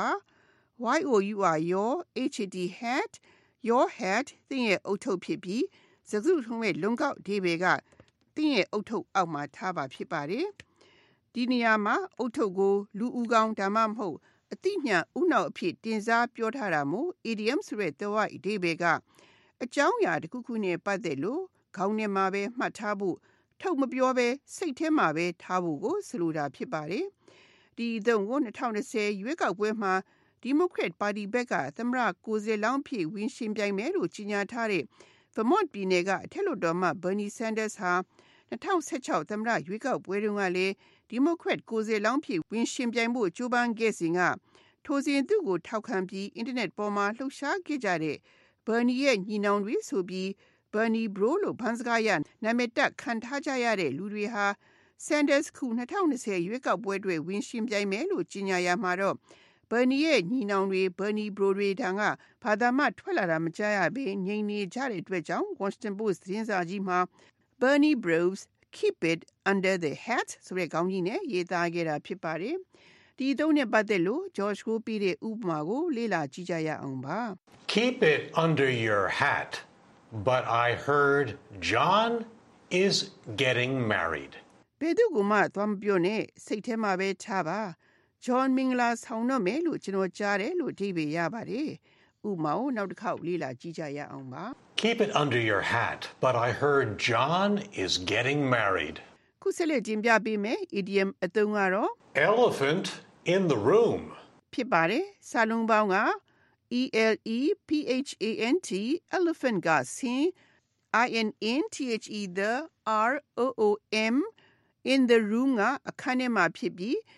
Y O U R your H A T hat your hat သင်ရဲ့အုတ်ထုပ်ဖြစ်ပြီးစကားစုထုံးရဲ့လုံကောက်အဓိပ္ပာယ်ကသင်ရဲ့အုတ်ထုပ်အောက်မှာထားပါဖြစ်ပါတယ်ဒီနေရာမှာအုတ်ထုပ်ကိုလူဦးကောင်းဒါမှမဟုတ်အတိညာဥနောက်အဖြစ်တင်စားပြောထားတာမို့ idiom ဆိုတဲ့သွယ်ဝိုက်အဓိပ္ပာယ်ကအကြောင်းအရာတစ်ခုခုနဲ့ပတ်သက်လို့ခေါင်းထဲမှာပဲမှတ်ထားဖို့ထုတ်မပြောပဲစိတ်ထဲမှာပဲထားဖို့ကိုဆိုလိုတာဖြစ်ပါတယ်ဒီအသုံးကို၂၀၂၀ရွေးကောက်ပွဲမှာဒီမိုကရက်ပါတီဘက်ကသမ္မတကိုယ်စားလှယ်ဖြစ်ဝင်ရှင်ပြိုင်မယ်လို့ကြေညာထားတဲ့ Vermont ပြည်နယ်ကအထက်လွှတ်တော်မှ Bernie Sanders ဟာ၂၀၁၆သမ္မတရွေးကောက်ပွဲတုန်းကလည်းဒီမိုကရက်ကိုယ်စားလှယ်ဖြစ်ဝင်ရှင်ပြိုင်ဖို့ကြိုးပမ်းခဲ့စဉ်ကထိုစဉ်သူ့ကိုထောက်ခံပြီးအင်တာနက်ပေါ်မှာလှုပ်ရှားခဲ့ကြတဲ့ Bernie ရဲ့ညီနောင်တွေဆိုပြီး Bernie Bro လို့ဗန်းစကားရနာမည်တပ်ခံထားကြရတဲ့လူတွေဟာ Sanders ခု၂၀၂၀ရွေးကောက်ပွဲတွေဝင်ရှင်ပြိုင်မယ်လို့ကြေညာရမှာတော့ Bernie ရဲ့ညီနောင်တွေ Bernie Bro တွေတန်းကဘာသာမှထွက်လာတာမကြားရဘဲငြိမ်နေကြတဲ့အတွက်ကြောင့် Washington Post သတင်းစာကြီးမှာ Bernie Bros keep it under the hat ဆိုတဲ့ခေါင်းကြီးနဲ့ရေးသားခဲ့တာဖြစ်ပါတယ်ဒီအသုံးနဲ့ပတ်သက်လို့ George ကိုပြတဲ့ဥပမာကိုလေ့လာကြည့်ကြရအောင်ပါ Keep it under your hat but I heard John is getting married ဘယ်သူကမှသွားမပြောနဲ့စိတ်ထဲမှာပဲထားပါ John မင်္ဂလာဆောင်တော့မယ်လို့ကျွန်တော်ကြားတယ်လို့အဓိပ္ပာယ်ရပါတယ်ဥပမာကိုနောက်တစ်ခေါက်လေ့လာကြည့်ကြရအောင်ပါ Keep it under your hat but I heard John is getting married ခုဆက်လက်တင်ပြပေးမယ် idiom အသုံးကတော့ Elephant in the room ဖြစ်ပါတယ်စာလုံးပေါင်းက E L E P H A N T elephant ကဆင်း I N N T H E the R O O M in the room ကအခန်းထဲမှာဖြစ်ပြီး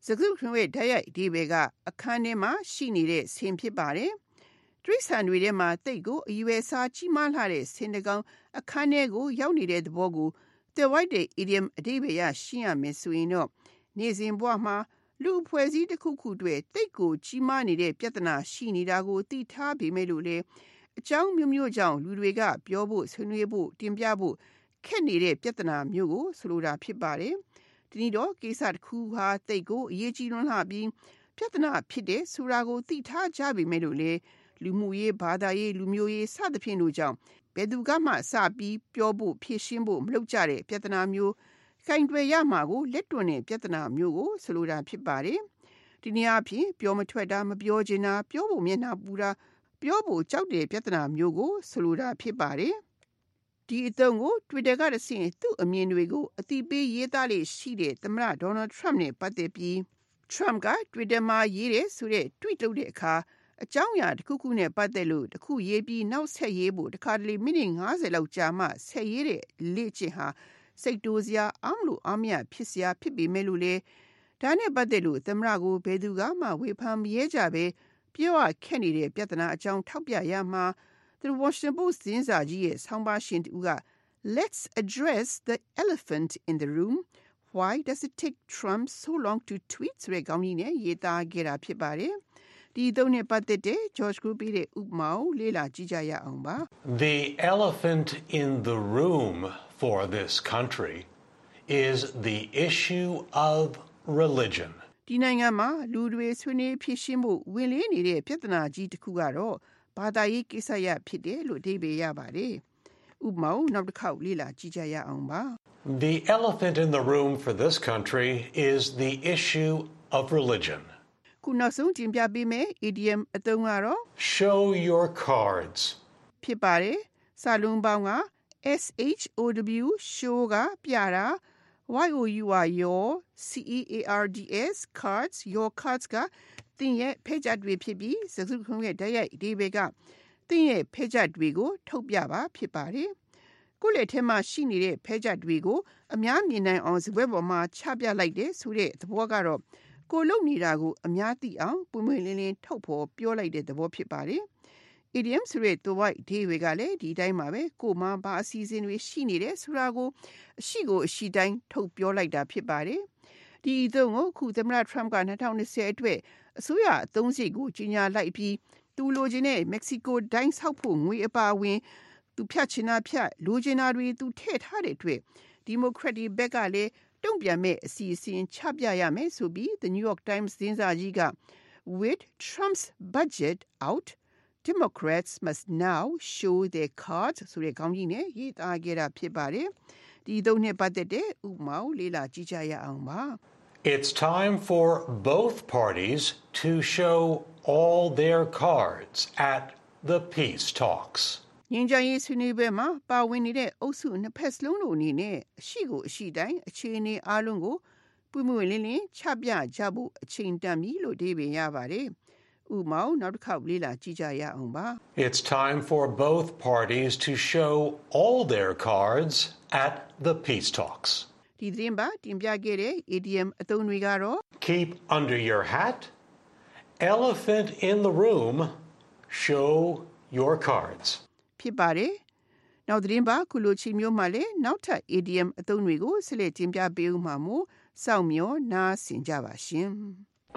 စကားခွင့်ရဲ့ဓာတ်ရိုက်ဒီဘေကအခန်းထဲမှာရှိနေတဲ့ဆင်ဖြစ်ပါတယ်တရိษံတွေထဲမှာတိတ်ကိုအရွယ်စားကြီးမားလာတဲ့ဆင်တကောင်အခန်းထဲကိုရောက်နေတဲ့သဘောကိုသွယ်ဝိုက်တဲ့ idiom အဓိပ္ပာယ်ရရှင်းရမယ်ဆိုရင်တော့နေစဉ်ဘဝမှာလူအဖွဲ့အစည်းတစ်ခုခုတွေတိတ်ကိုကြီးမားနေတဲ့ပြဿနာရှိနေတာကိုသိထားပေမဲ့လို့လေအကြောင်းမျိုးမျိုးကြောင့်လူတွေကပြောဖို့ဆွေးနွေးဖို့တင်ပြဖို့ခက်နေတဲ့ပြဿနာမျိုးကိုဆိုလိုတာဖြစ်ပါတယ်ဒီနေ့တော့ကိစ္စတစ်ခုဟာတိတ်ကိုအရေးကြီးလွန်းလှပြီးပြဿနာဖြစ်တဲ့ဆိုတာကိုသိထားကြပေမဲ့လို့လေလူမှုရေးဘာသာရေးလူမျိုးရေးစသဖြင့်တို့ကြောင့်ဘယ်သူကမှစပြီးပြောဖို့ဖြေရှင်းဖို့မလုပ်ကြတဲ့ပြဿနာမျိုးခိုင်တွယ်ရမှာကိုလက်တွန့်တဲ့ပြဿနာမျိုးကိုဆိုလိုတာဖြစ်ပါတယ်ဒီနေ့အဖြစ်ပြောမထွက်တာမပြောချင်တာပြောဖို့မျက်နှာပူတာပြောဖို့ကြောက်တဲ့ပြဿနာမျိုးကိုဆိုလိုတာဖြစ်ပါတယ်ဒီအသုံးကို Twitter ကတဆင့်သူ့အမြင်တွေကိုအတိပေးရေးသားလေးရှိတဲ့သမ္မတ Donald Trump နဲ့ပတ်သက်ပြီး Trump က Twitter မှာရေးတဲ့ဆိုတဲ့ tweet လုပ်တဲ့အခါအကြောင်းအရာတစ်ခုခုနဲ့ပတ်သက်လို့တစ်ခုရေးပြီးနောက်ဆက်ရေးဖို့တစ်ခါတလေမိနစ်၅၀လောက်ကြာမှဆက်ရေးတဲ့လေ့ကျင့်ဟာစိတ်တိုးစရာအားမလို့အားမရဖြစ်စရာဖြစ်ပေမဲ့လို့လေဒါနဲ့ပတ်သက်လို့သမ္မတကိုဘယ်သူကမှဝေဖန်မရဲကြပဲပြောရခက်နေတဲ့ပြဿနာအကြောင်းထောက်ပြရမှာ The Washington Post သတင်းစာကြီးရဲ့ဆောင်းပါးရှင်တူက Let's address the elephant in the room. Why does it take Trump so long to tweet ဆိုတဲ့ခေါင်းကြီးနဲ့ရေးသားခဲ့တာဖြစ်ပါတယ်ဒီသုံးနဲ့ပတ်သက်တဲ့ George Group ရဲ့ဥပမာကိုလေ့လာကြည့်ကြရအောင်ပါ The elephant in the room for this country is the issue of religion. ဒီနိုင်ငံမှာလူတွေဆွေးနွေးဖြစ်ရှင်းမှုဝင်လေးနေတဲ့ပြဿနာကြီးတစ်ခုကတော့ဘာသာရေးကိစ္စရဖြစ်တယ်လို့အဓိပ္ပာယ်ရပါတယ်ဥပမာကိုနောက်တစ်ခေါက်လေ့လာကြည့်ကြရအောင်ပါ The elephant in the room for this country is the issue of religion. ခုနောက်ဆုံးတင်ပြပေးမယ် idiom အသုံးကတော့ Show your cards. ဖြစ်ပါတယ်စာလုံးပေါင်းက S H O W show ကပြတာ Y O U R your C E A R D S cards your cards ကသင်ရဲ့ဖဲကြတွေဖြစ်ပြီးစကားခုံရဲ့ဓာတ်ရိုက်ဒီဘေကသင်ရဲ့ဖဲကြတွေကိုထုတ်ပြပါဖြစ်ပါတယ်ကိုယ့်လက်ထဲမှာရှိနေတဲ့ဖဲကြတွေကိုအများမြင်နိုင်အောင်ဇဝက်ပေါ်မှာချပြလိုက်တဲ့ဆိုတဲ့သဘောကတော့ကိုလုံနေတာကိုအများသိအောင်ပွင့်ပွင့်လင်းလင်းထုတ်ဖော်ပြောလိုက်တဲ့သဘောဖြစ်ပါတယ်။ idiom ဆိုတဲ့သွယ်ဝိုက်အဓိပ္ပာယ်ကလည်းဒီတိုင်းပါပဲကိုမှဘာအစီအစဉ်တွေရှိနေတယ်ဆိုတာကိုအရှိကိုအရှိတိုင်းထုတ်ပြောလိုက်တာဖြစ်ပါတယ်။ဒီအသုံးကိုခုသမ္မတ Trump က၂၀၂၀အတွက်အစိုးရအသုံးစရိတ်ကိုကြီးညာလိုက်ပြီးသူလိုချင်တဲ့ Mexico ဒိုင်းဆောက်ဖို့ငွေအပါအဝင်သူဖြတ်ချင်တာဖြတ်လိုချင်တာတွေသူထည့်ထားတဲ့အတွက် Democratic ဘက်ကလည်းတုံ့ပြန်မဲ့အစီအစဉ်ချပြရမယ်ဆိုပြီး The New York Times သတင်းစာကြီးက With Trump's budget out, Democrats must now show their cards ဆိုတဲ့ခေါင်းကြီးနဲ့ရေးသားခဲ့တာဖြစ်ပါတယ်။ဒီသုံးနဲ့ပတ်သက်တဲ့ဥပမာကိုလေ့လာကြည့်ကြရအောင်ပါ It's time for both parties to show all their cards at the peace talks. ငြိမ်းချမ်းရေးဆွေးနွေးပွဲမှာပါဝင်နေတဲ့အုပ်စုနှစ်ဖက်စလုံးတို့အနေနဲ့အရှိကိုအရှိတိုင်းအခြေအနေအလုံးကိုပွင့်ပွင့်လင်းလင်းချပြကြဖို့အချိန်တန်ပြီလို့အဓိပ္ပာယ်ရပါတယ်။ဥပမာနောက်တစ်ခေါက်လေ့လာကြည့်ကြရအောင်ပါ It's time for both parties to show all their cards at the peace talks. ဒီသတင်းပါတင်ပြခဲ့တဲ့ idiom အသုံးတွေကတော့ Keep under your hat, elephant in the room, show your cards. ဖြစ်ပါတယ်။နောက်သတင်းပါခုလိုချိန်မျိုးမှာလည်းနောက်ထပ် idiom အသုံးတွေကိုဆက်လက်တင်ပြပေးဦးမှာမို့စောင့်မျှော်နားဆင်ကြပါရှင်။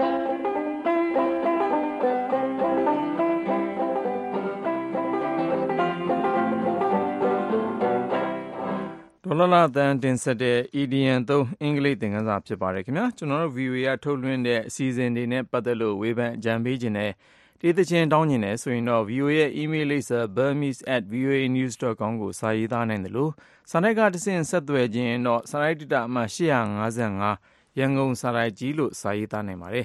ဒေါ်လာလာတန်တင်ဆက်တဲ့ idiom သုံးအင်္ဂလိပ်သင်ခန်းစာဖြစ်ပါတယ်ခင်ဗျာကျွန်တော်တို့ V O A ကထုတ်လွှင့်တဲ့အစီအစဉ်တွေနဲ့ပတ်သက်လို့ဝေဖန်အကြံပေးခြင်းနဲ့ဒီသချင်းတောင်းခြင်းနဲ့ဆိုရင်တော့ V O A ရဲ့ email လိပ်စာ burmese at voa news dot com ကိုစာရေးသားနိုင်တယ်လို့စာတိုက်ကတစ်ဆင့်ဆက်သွယ်ခြင်းတော့စာရိုက်တအမှတ်၈၅၅ရန်ကုန်စာရိုက်ကြီးလို့စာရေးသားနိုင်ပါတယ်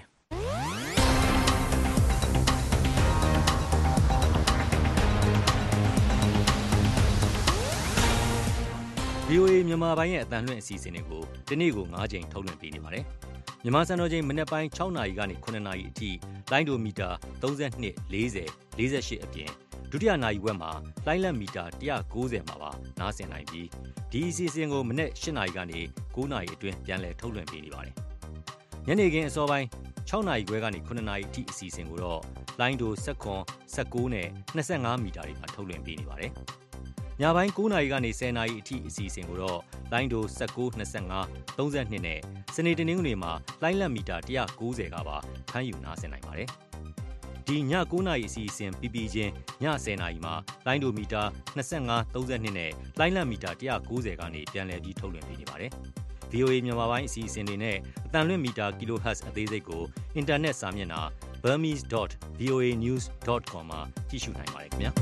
V O A မြန်မာပိုင်းရဲ့အသံလွှင့်အစီအစဉ်တွေကိုဒီနေ့ကို၅ချိန်ထုတ်လွှင့်ပေးနေပါတယ်။မြန်မာစံတော်ချိန်မနက်ပိုင်း၆နာရီကနေ၇နာရီအထိလိုင်းဒိုမီတာ၃၂ ၄၀ ၄၈အပြင်ဒုတိယနာရီဝက်မှာလိုင်းလက်မီတာ၁၉၀မှာပါနားဆင်နိုင်ပြီးဒီအစီအစဉ်ကိုမနက်၈နာရီကနေ၉နာရီအတွင်းပြန်လည်ထုတ်လွှင့်ပေးနေပါတယ်။ညနေခင်းအစောပိုင်း၆နာရီခွဲကနေခုနှစ်နာရီအထိအစီအစဉ်ကိုတော့လိုင်းဒို၁၇ ၁၉နဲ့၂၅မီတာတွေမှာထုတ်လွှင့်ပေးနေပါတယ်။ညပိုင်း၉နာရီကနေ၁၀နာရီအထိအစီအစဉ်ကိုတော့လိုင်းဒို၁၉ ၂၅ ၃၂နဲ့စနေတနင်္ဂနွေမှာလိုင်းလံမီတာ၁၉၀ကပါဖမ်းယူနားဆင်နိုင်ပါတယ်။ဒီည၉နာရီအစီအစဉ်ပြီးပြီးချင်းည၁၀နာရီမှာလိုင်းဒိုမီတာ၂၅ ၃၂နဲ့လိုင်းလံမီတာ၁၉၀ကနေပြန်လည်ပြီးထုတ်လွှင့်ပေးနေပါတယ်။ဗီအိုအေ မြန်မာပိုင်းအစီအစဉ်တွေနဲ့အတန်လွင့်မီတာ kilohertz အသေးစိတ်ကိုအင်တာနက်စာမျက်နှာ burmese dot v o a news dot com မှာကြည့်ရှုနိုင်ပါတယ်ခင်ဗျာ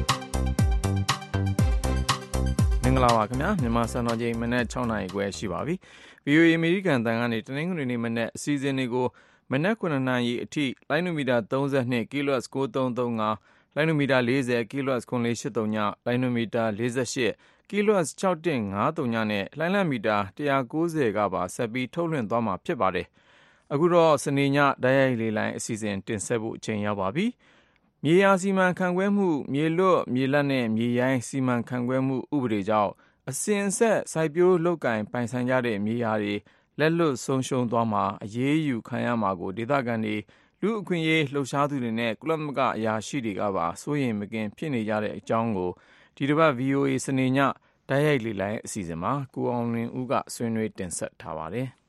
မင်္ဂလာပါခင်ဗျာမြန်မာစံတော်ချိန်မနက်၆နာရီခွဲရှိပါပြီ ဗီအိုအေ အမေရိကန်တန်ကနေတနင်္ဂနွေနေ့မနက်အစီအစဉ်တွေကိုမနက်9နာရီအထိလိုင်းနိုမီတာ၃၂ kilohertz ၉၃၃၅လိုင်းနိုမီတာ၄၀ kilohertz ၉၄၈၃ညလိုင်းနိုမီတာ၄၈kilohertz ၆၁၅၃ညနဲ့လိုင်းလံမီတာ၁၉၀ကပါဆက်ပြီးထုတ်လွှင့်သွားမှာဖြစ်ပါတယ်။အခုတော့စနေညဓာတ်ရိုက်လေလိုင်းအစီအစဉ်တင်ဆက်ဖို့အချိန်ရောက်ပါပြီ။မြေယာစီမံခန့်ခွဲမှုမြေလွတ်မြေလတ်နဲ့မြေရိုင်းစီမံခန့်ခွဲမှုဥပဒေကြောင့်အစဉ်အဆက်စိုက်ပျိုးလုပ်ကိုင်ပိုင်ဆိုင်ကြတဲ့မြေယာတွေလက်လွတ်ဆုံးရှုံးသွားမှာအရေးယူခံရမှာကိုဒေသခံတွေလူအခွင့်အရေးလှုပ်ရှားသူတွေနဲ့ကုလသမဂ္ဂအရာရှိတွေကပါစိုးရိမ်မကင်းဖြစ်နေကြတဲ့အကြောင်းကိုဒီတစ်ပတ် ဗီအိုအေ စနေညဓာတ်ရိုက်လေလိုင်းအစီအစဉ်မှာကိုအောင်လွင်ဦးကဆွေးနွေးတင်ဆက်ထားပါတယ်။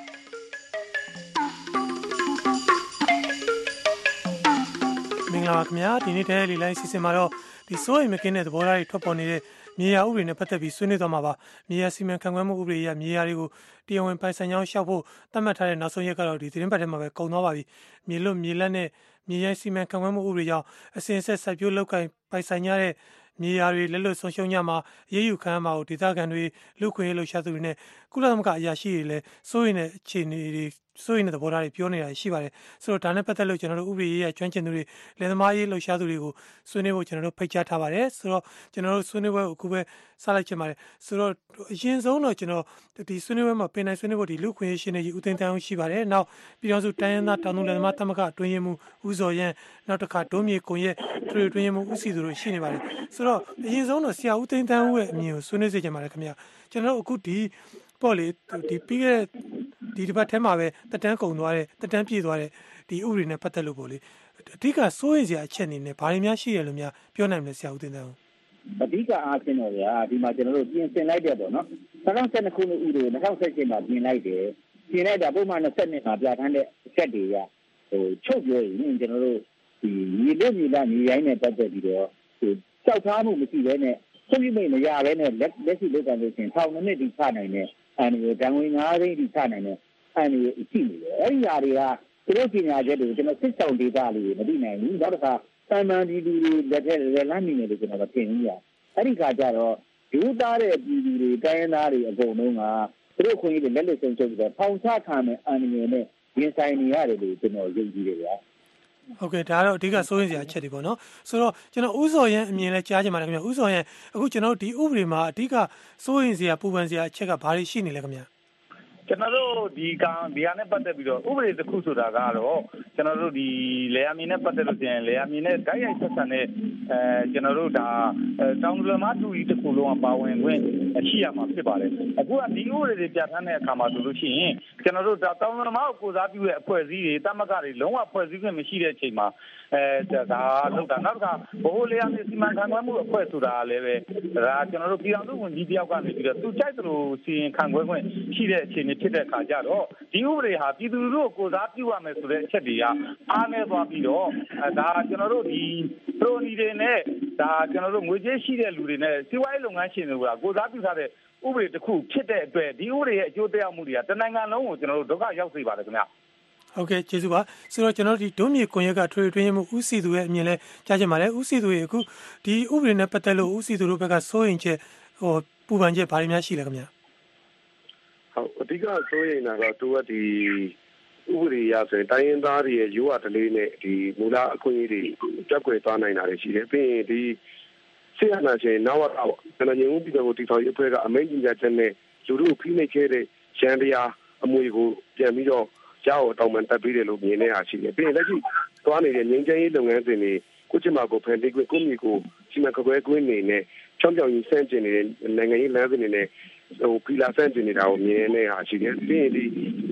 မင်္ဂလာပါခင်ဗျာဒီနေ့ဓာတ်ရိုက်လေလိုင်းအစီအစဉ်မှာတော့ဒီစိုးရိမ်မကင်းတဲ့သဘောထားတွေထွက်ပေါ်နေတဲ့မြေယာဥပဒေနဲ့ပတ်သက်ပြီးဆွေးနွေးသွားမှာပါမြေယာစီမံခန့်ခွဲမှုဥပဒေအရမြေယာတွေကိုတရားဝင်ပိုင်ဆိုင်ကြောင်းရှောက်ဖို့သတ်မှတ်ထားတဲ့နောက်ဆုံးရက်ကတော့ဒီသတင်းပတ်ထဲမှာပဲကုန်သွားပါပြီမြေလွတ်မြေလတ်နဲ့မြေရိုင်းစီမံခန့်ခွဲမှုဥပဒေကြောင့်အစဉ်အဆက်စိုက်ပျိုးလုပ်ကိုင်ပိုင်ဆိုင်ကြတဲ့မြေယာတွေလက်လွတ်ဆုံးရှုံးကြမှာအရေးယူခံရမှာကိုဒေသခံတွေလူခွင့်ရေးလှုပ်ရှားသူတွေနဲ့ကုလသမဂ္ဂအရာရှိတွေလည်းစိုးရိမ်တဲ့အခြေအနေတွေစိုးရိမ်တဲ့သဘောထားတွေပြောနေတာရှိပါတယ်ဆိုတော့ဒါနဲ့ပတ်သက်လို့ကျွန်တော်တို့ဥပဒေရေးရကျွမ်းကျင်သူတွေလယ်သမားရေးလှုပ်ရှားသူတွေကိုဆွေးနွေးဖို့ကျွန်တော်တို့ဖိတ်ကြားထားပါတယ်ဆိုတော့ကျွန်တော်တို့ဆွေးနွေးပွဲကိုအခုပဲစလိုက်ချင်ပါတယ်ဆိုတော့အရင်ဆုံးတော့ကျွန်တော်ဒီဆွေးနွေးပွဲမှာပင်နိုင်ဆွေးနွေးဖို့ဒီလူခွင့်ရေးရှင်တွေကြီးဦးသိန်းတန်းအောင်ရှိပါတယ်နောက်ပြည်တော်စုတိုင်းရင်းသားတောင်သူလယ်သမားသမဂ္ဂအတွင်းရေးမှူးဦးစော်ရန်နောက်တစ်ခါဒိုးမြေကွန်ရက်ထွေအတွင်းရေးမှူးဦးစီသူတို့ရှိနေပါတယ်ဆိုတော့အရင်ဆုံးတော့ဆရာဦးသိန်းတန်းဦးရဲ့အမြင်ကိုဆွေးနွေးစေချင်ပါတယ်ခင်ဗျာကျွန်တော်တို့အခုဒီပေါ့လေဒီပြီးခဲ့ဒီတစ်ပတ်ထဲမှာပဲတက်တန်းကုန်သွားတဲ့တက်တန်းပြည့်သွားတဲ့ဒီဥပဒေနဲ့ပတ်သက်လို့ပေါ့လေအဓိကစိုးရိမ်စရာအချက်အနေနဲ့ဘာတွေများရှိရလို့များပြောနိုင်မလဲဆရာဦးတင်တန်းအဓိကအားဖြင့်တော့ဗျာဒီမှာကျွန်တော်တို့ပြင်ဆင်လိုက်တဲ့ပေါ့နော်၂၀၁၂ခုနှစ်ဥပဒေ၂၀၁၈မှာပြင်လိုက်တယ်ပြင်လိုက်တာပုံမှန်၂၂မှာပြဋ္ဌာန်းတဲ့အချက်တွေကဟိုချုပ်ပြောရင်ကျွန်တော်တို့ဒီမြေလွတ်မြေလမြေရိုင်းနဲ့ပတ်သက်ပြီးတော့ဟိုကြောက်ထားမှုမရှိဘဲနဲ့ဆုံးဖြတ်မိတ်မရဘဲနဲ့လက်လက်ရှိလုပ်กันလို့ရှိရင်ထောင်နှစ်ဒီချနိုင်တဲ့အဲဒီတန်ဝင်၅သိန်းဒီချနိုင်တဲ့အဲဒီရှိနေတယ်အဲဒီຢာတွေကသူတို့ပညာချက်တွေကိုကျွန်တော်စစ်ဆောင်ဒေတာလေးမသိနိုင်ဘူးနောက်တစ်ခါတန်တန်ဒီဒီလက်ထက်လက်လမ်းနေတယ်လို့ကျွန်တော်ထင်နေရအဲဒီခါကျတော့ဒုသားတဲ့ပြည်သူတွေတိုင်းရင်းသားတွေအကုန်လုံးကသူတို့ခွင့်ရတဲ့လက်လက်ဆုံးချုပ်ပြီးတော့ထောင်ချခံမယ်အန်ရယ်နဲ့ရင်ဆိုင်နေရတယ်လို့ကျွန်တော်ယုံကြည်တယ်ဗျာဟုတ်ကဲ့ဒါကတော့အဓိကစိုးရိမ်စရာအချက်တွေပေါ့နော်ဆိုတော့ကျွန်တော်ဥစော်ရန်အမြင်လဲကြားချင်ပါတယ်ခင်ဗျာဥစော်ရန်အခုကျွန်တော်ဒီဥပဒေမှာအဓိကစိုးရိမ်စရာပူပန်စရာအချက်ကဘာတွေရှိနေလဲခင်ဗျာကျွန်တော်တို့ဒီကံဒီဟာနဲ့ပတ်သက်ပြီးတော့ဥပဒေတစ်ခုဆိုတာကတော့ကျွန်တော်တို့ဒီလေယာဉ်နဲ့ပတ်သက်လို့ကျရင်လေယာဉ်နဲ့ဓာတ်ရိုက်ဆက်ဆံတဲ့အဲကျွန်တော်တို့ဒါတောင်လူမတူကြီးတစ်ခုလုံးပါဝင်ခွင့်ရှိရမှာဖြစ်ပါတယ်အခုကဒီဥပဒေတွေပြဋ္ဌာန်းတဲ့အခါမှာဆိုလို့ရှိရင်ကျွန်တော်တို့တောင်လူမကိုစားပြုတဲ့အဖွဲ့အစည်းတွေတမကတွေလုံးဝဖွဲ့စည်းခွင့်မရှိတဲ့အချိန်မှာအဲဒါလောက်တာနောက်ကဘိုးလေယာဉ်စီမံခန့်ခွဲမှုအဖွဲ့ဆိုတာလည်းပဲဒါကျွန်တော်တို့ပြည်အောင်စုဝန်ကြီးတယောက်ကနေပြီးတော့သူကြိုက်သလိုစီရင်ခန့်ခွဲခွင့်ရှိတဲ့အခြေအနေဖြစ်တဲ့အခါကျတော့ဒီဥပဒေဟာပြည်သူလူထုကိုကိုစားပြုရမယ်ဆိုတဲ့အချက်တွေကအားနည်းသွားပြီးတော့ဒါကျွန်တော်တို့ဒီပရိုနီတွေနဲ့ဒါကျွန်တော်တို့ငွေကြေးရှိတဲ့လူတွေနဲ့စီးပွားရေးလုပ်ငန်းရှင်တွေကကိုစားပြုထားတဲ့ဥပဒေတစ်ခုဖြစ်တဲ့အတွက်ဒီဥပဒေရဲ့အကျိုးသက်ရောက်မှုတွေကတနိုင်ငံလုံးကိုကျွန်တော်တို့ဒုက္ခရောက်စေပါတယ်ခင်ဗျာဟုတ်ကဲ့ကျေးဇူးပါဆိုတော့ကျွန်တော်ဒီဒုံးမြေကွန်ရက်ကထွေထွေရင်းမှုဦးစီသူရဲ့အမြင်လဲကြားချင်ပါတယ်ဦးစီသူရဲ့အခုဒီဥပဒေနဲ့ပတ်သက်လို့ဦးစီသူတို့ဘက်ကစိုးရင်ချက်ဟိုပူပန်ချက်ဘာတွေများရှိလဲခင်ဗျာဟုတ်အဓိကစိုးရင်တာကသူကဒီဥပဒေရဆိုရင်တိုင်းရင်းသားတွေရဲ့ရိုးရာဓလေ့နဲ့ဒီမူလအခွင့်အရေးတွေတက်ကွယ်သွားနိုင်တာတွေရှိတယ်ပြီးရင်ဒီဆေးရနာရှင်နောက်တော့ကျွန်တော်ညဦးပြည်တော်ကိုတီထော်ရေးအဖွဲ့ကအမိန့်ကြီးချက်နဲ့လူတို့ဖိနှိပ်ခဲ့တဲ့ရန်တရားအမွေကိုပြန်ပြီးတော့ကြောက်တောင်းပန်တက်ပြီးတယ်လို့မြင်နေတာရှိတယ်ပြီးရင်လက်ရှိသွားနေတဲ့ငြိမ်းချမ်းရေးလုပ်ငန်းစဉ်တွေကိုချစ်မှာကိုဖန်တီးခွင့်ကိုမြေကိုစီမံခန့်ခွဲခွင့်နေနဲ့ချောင်းချောင်းကြီးစန့်ကျင်နေတဲ့နိုင်ငံရေးလမ်းစဉ်တွေနဲ့ဟိုဖီလာစန့်ကျင်နေတာကိုမြင်နေတာရှိတယ်ပြီးရင်ဒီ